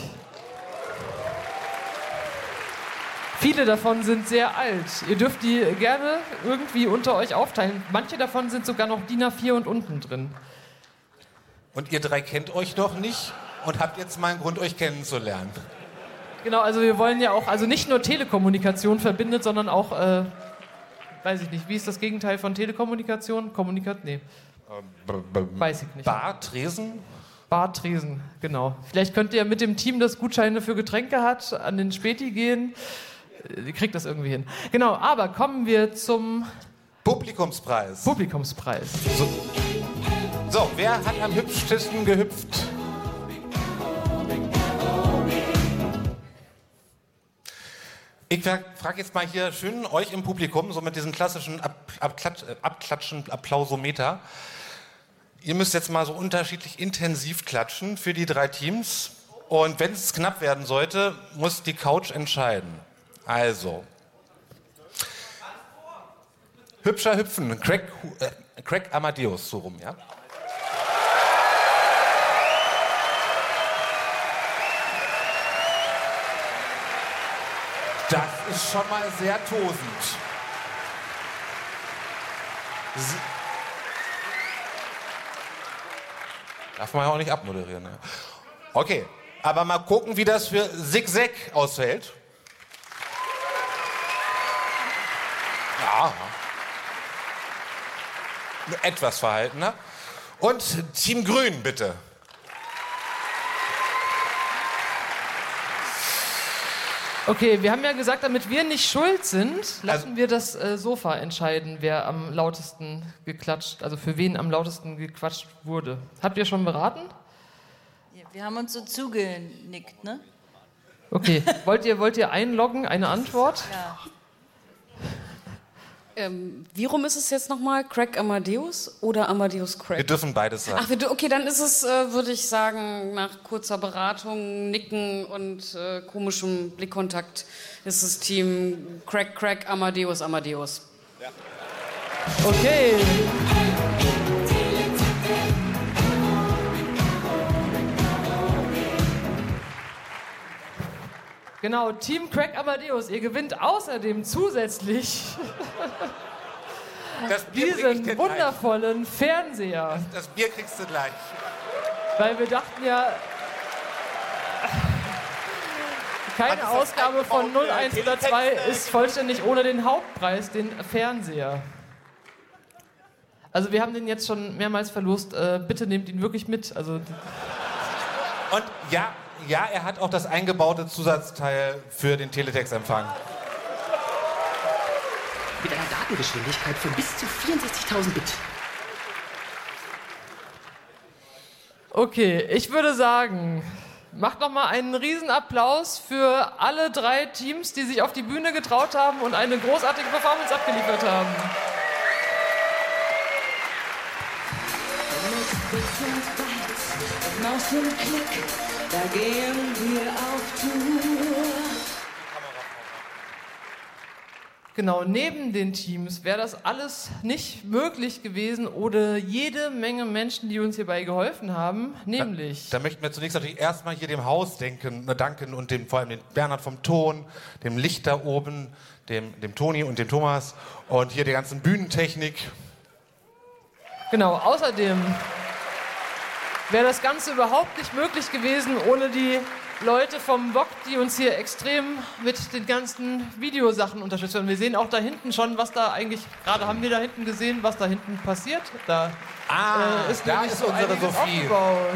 Viele davon sind sehr alt. Ihr dürft die gerne irgendwie unter euch aufteilen. Manche davon sind sogar noch DIN A4 und unten drin. Und ihr 3 kennt euch noch nicht und habt jetzt mal einen Grund, euch kennenzulernen. Genau, also wir wollen ja auch, also nicht nur Telekommunikation verbindet, sondern auch, weiß ich nicht, wie ist das Gegenteil von Telekommunikation? Nee. Weiß ich nicht. Bar, Tresen? Bar, Tresen, genau. Vielleicht könnt ihr mit dem Team, das Gutscheine für Getränke hat, an den Späti gehen. Ihr kriegt das irgendwie hin. Genau, aber kommen wir zum Publikumspreis. So, wer hat am hübschesten gehüpft? Ich frage jetzt mal hier schön euch im Publikum, so mit diesem klassischen Applausometer. Ihr müsst jetzt mal so unterschiedlich intensiv klatschen für die 3 Teams. Und wenn es knapp werden sollte, muss die Couch entscheiden. Also, hübscher hüpfen, Craig Amadeus, so rum, ja? Das ist schon mal sehr tosend. Darf man ja auch nicht abmoderieren. Ja. Okay, aber mal gucken, wie das für Zigzag ausfällt. Ja. Etwas verhaltener. Und Team Grün, bitte. Okay, wir haben ja gesagt, damit wir nicht schuld sind, lassen wir das Sofa entscheiden, wer am lautesten geklatscht, also für wen am lautesten gequatscht wurde. Habt ihr schon beraten? Ja, wir haben uns so zugenickt, ne? Okay, wollt ihr einloggen, eine Antwort? Ja. Wie rum ist es jetzt nochmal? Craig Amadeus oder Amadeus Craig? Wir dürfen beides sagen. Ach, okay, dann ist es, würde ich sagen, nach kurzer Beratung, Nicken und komischem Blickkontakt ist es Team Craig Amadeus. Ja. Okay. Genau, Team Craig Amadeus, ihr gewinnt außerdem zusätzlich diesen wundervollen Fernseher. Das Bier kriegst du gleich. Weil wir dachten ja, keine Ausgabe von 01 oder 2 ist vollständig ohne den Hauptpreis, den Fernseher. Also wir haben den jetzt schon mehrmals verlost. Bitte nehmt ihn wirklich mit. Also Und ja, er hat auch das eingebaute Zusatzteil für den Teletext-Empfang. Mit einer Datengeschwindigkeit von bis zu 64.000 Bit. okay, ich würde sagen, macht noch mal einen Riesenapplaus für alle 3 Teams, die sich auf die Bühne getraut haben und eine großartige Performance abgeliefert haben. Mausklick, da gehen wir auf Tour. Genau, neben den Teams wäre das alles nicht möglich gewesen ohne jede Menge Menschen, die uns hierbei geholfen haben, nämlich... Da möchten wir zunächst natürlich erstmal hier dem Haus danken und vor allem dem Bernhard vom Ton, dem Licht da oben, dem Toni und dem Thomas und hier der ganzen Bühnentechnik. Genau, außerdem wäre das Ganze überhaupt nicht möglich gewesen ohne die Leute vom VOG, die uns hier extrem mit den ganzen Videosachen unterstützen. Und wir sehen auch da hinten schon, was da eigentlich, gerade haben wir da hinten gesehen, was da hinten passiert. Da ist so unsere Sophie. Aufgebaut.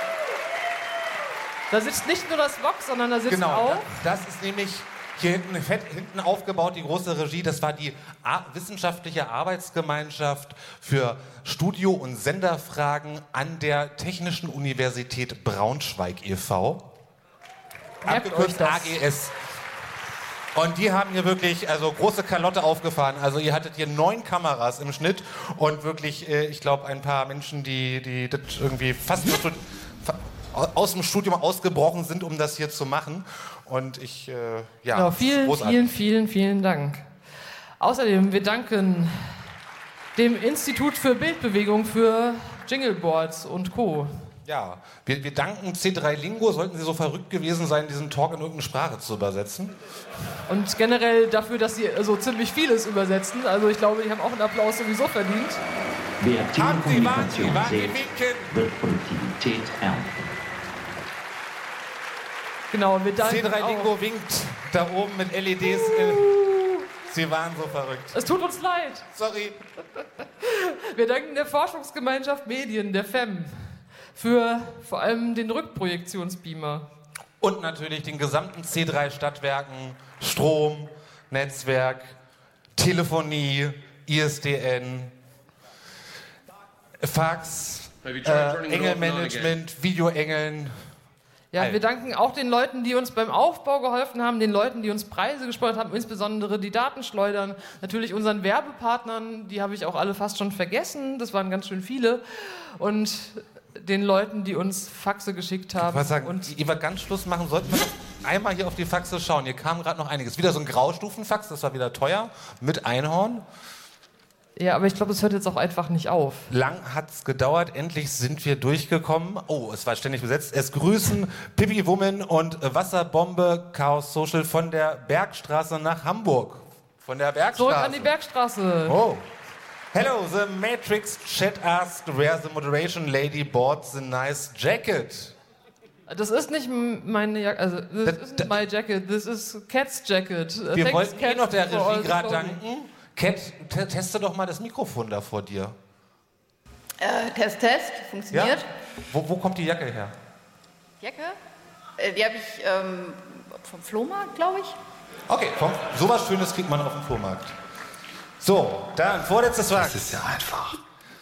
Da sitzt nicht nur das VOG, sondern da sitzt auch... Das ist nämlich hier hinten aufgebaut, die große Regie. Das war die wissenschaftliche Arbeitsgemeinschaft für Studio- und Senderfragen an der Technischen Universität Braunschweig e.V. Abgekürzt AGS. Und die haben hier wirklich große Kalotte aufgefahren. Also ihr hattet hier 9 Kameras im Schnitt und wirklich, ich glaube, ein paar Menschen, die das irgendwie fast aus dem Studium ausgebrochen sind, um das hier zu machen. Und ich, genau, vielen Dank. Außerdem, wir danken dem Institut für Bildbewegung für Jingleboards und Co. Ja, wir danken C3 Lingo, sollten Sie so verrückt gewesen sein, diesen Talk in irgendeine Sprache zu übersetzen. Und generell dafür, dass Sie so ziemlich vieles übersetzen. Also ich glaube, die haben auch einen Applaus sowieso verdient. Wer Telekommunikation sät, wird Produktivität ernten. Genau, wir danken C3 Lingo winkt da oben mit LEDs. Sie waren so verrückt. Es tut uns leid. Sorry. Wir danken der Forschungsgemeinschaft Medien, der FEM, für vor allem den Rückprojektionsbeamer. Und natürlich den gesamten C3 Stadtwerken, Strom, Netzwerk, Telefonie, ISDN, Fax, Engelmanagement, Videoengeln. Ja, wir danken auch den Leuten, die uns beim Aufbau geholfen haben, den Leuten, die uns Preise gesponsert haben, insbesondere die Datenschleudern, natürlich unseren Werbepartnern, die habe ich auch alle fast schon vergessen, das waren ganz schön viele, und den Leuten, die uns Faxe geschickt haben. Ich wollte sagen, Eva, ganz Schluss machen, sollten wir noch einmal hier auf die Faxe schauen. Hier kam gerade noch einiges. Wieder so ein Graustufenfax, das war wieder teuer, mit Einhorn. Ja, aber ich glaube, es hört jetzt auch einfach nicht auf. Lang hat's gedauert, endlich sind wir durchgekommen. Oh, es war ständig besetzt. Es grüßen Pippi Woman und Wasserbombe Chaos Social von der Bergstraße nach Hamburg. Von der Bergstraße. Zurück an die Bergstraße. Oh. Hello, the Matrix chat asked where the moderation lady bought the nice jacket. Das ist nicht meine Jacke, also this isn't my jacket, this is Cat's jacket. Wir wollten noch der Regie gerade danken. Cat, teste doch mal das Mikrofon da vor dir. Test, funktioniert. Ja? Wo kommt die Jacke her? Jacke? Die habe ich vom Flohmarkt, glaube ich. Okay, sowas Schönes kriegt man auf dem Flohmarkt. So, dann vorletztes Wort. Das ist ja einfach.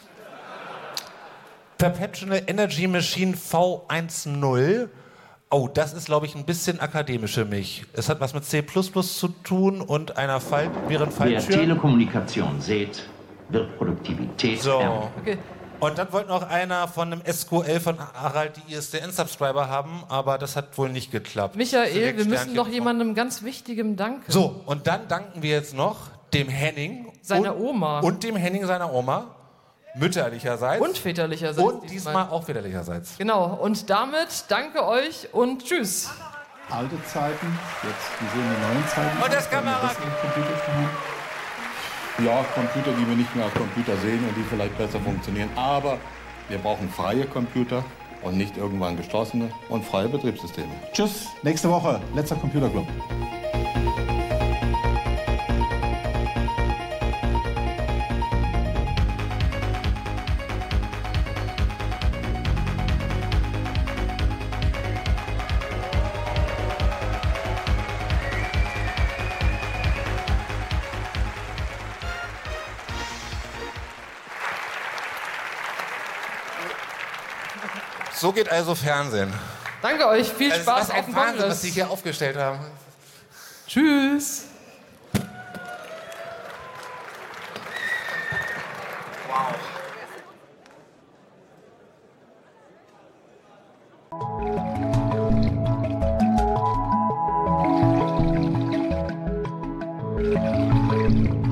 Perpetual Energy Machine V10. Oh, das ist, glaube ich, ein bisschen akademisch für mich. Es hat was mit C++ zu tun und einer Falltür. Wer Telekommunikation sät, wird Produktivität ernten. Okay. Und dann wollte noch einer von einem SQL von Harald die ISDN-Subscriber haben, aber das hat wohl nicht geklappt. Michael, wir müssen noch jemandem ganz Wichtigem danken. So, und dann danken wir jetzt noch dem Henning. Seiner Oma. Und dem Henning seiner Oma. Mütterlicherseits. Und väterlicherseits. Und diesmal auch väterlicherseits. Genau. Und damit danke euch und tschüss. Alte Zeiten, jetzt wie sehen die neuen Zeiten. Und das Kamera. Ja, Computer, die wir nicht mehr als Computer sehen und die vielleicht besser funktionieren. Aber wir brauchen freie Computer und nicht irgendwann geschlossene und freie Betriebssysteme. Tschüss, nächste Woche, letzter Computerclub. So geht also Fernsehen. Danke euch, viel Also, Spaß was auf ein dem Wahnsinn, Kongress. was Sie hier aufgestellt haben. Tschüss. Wow.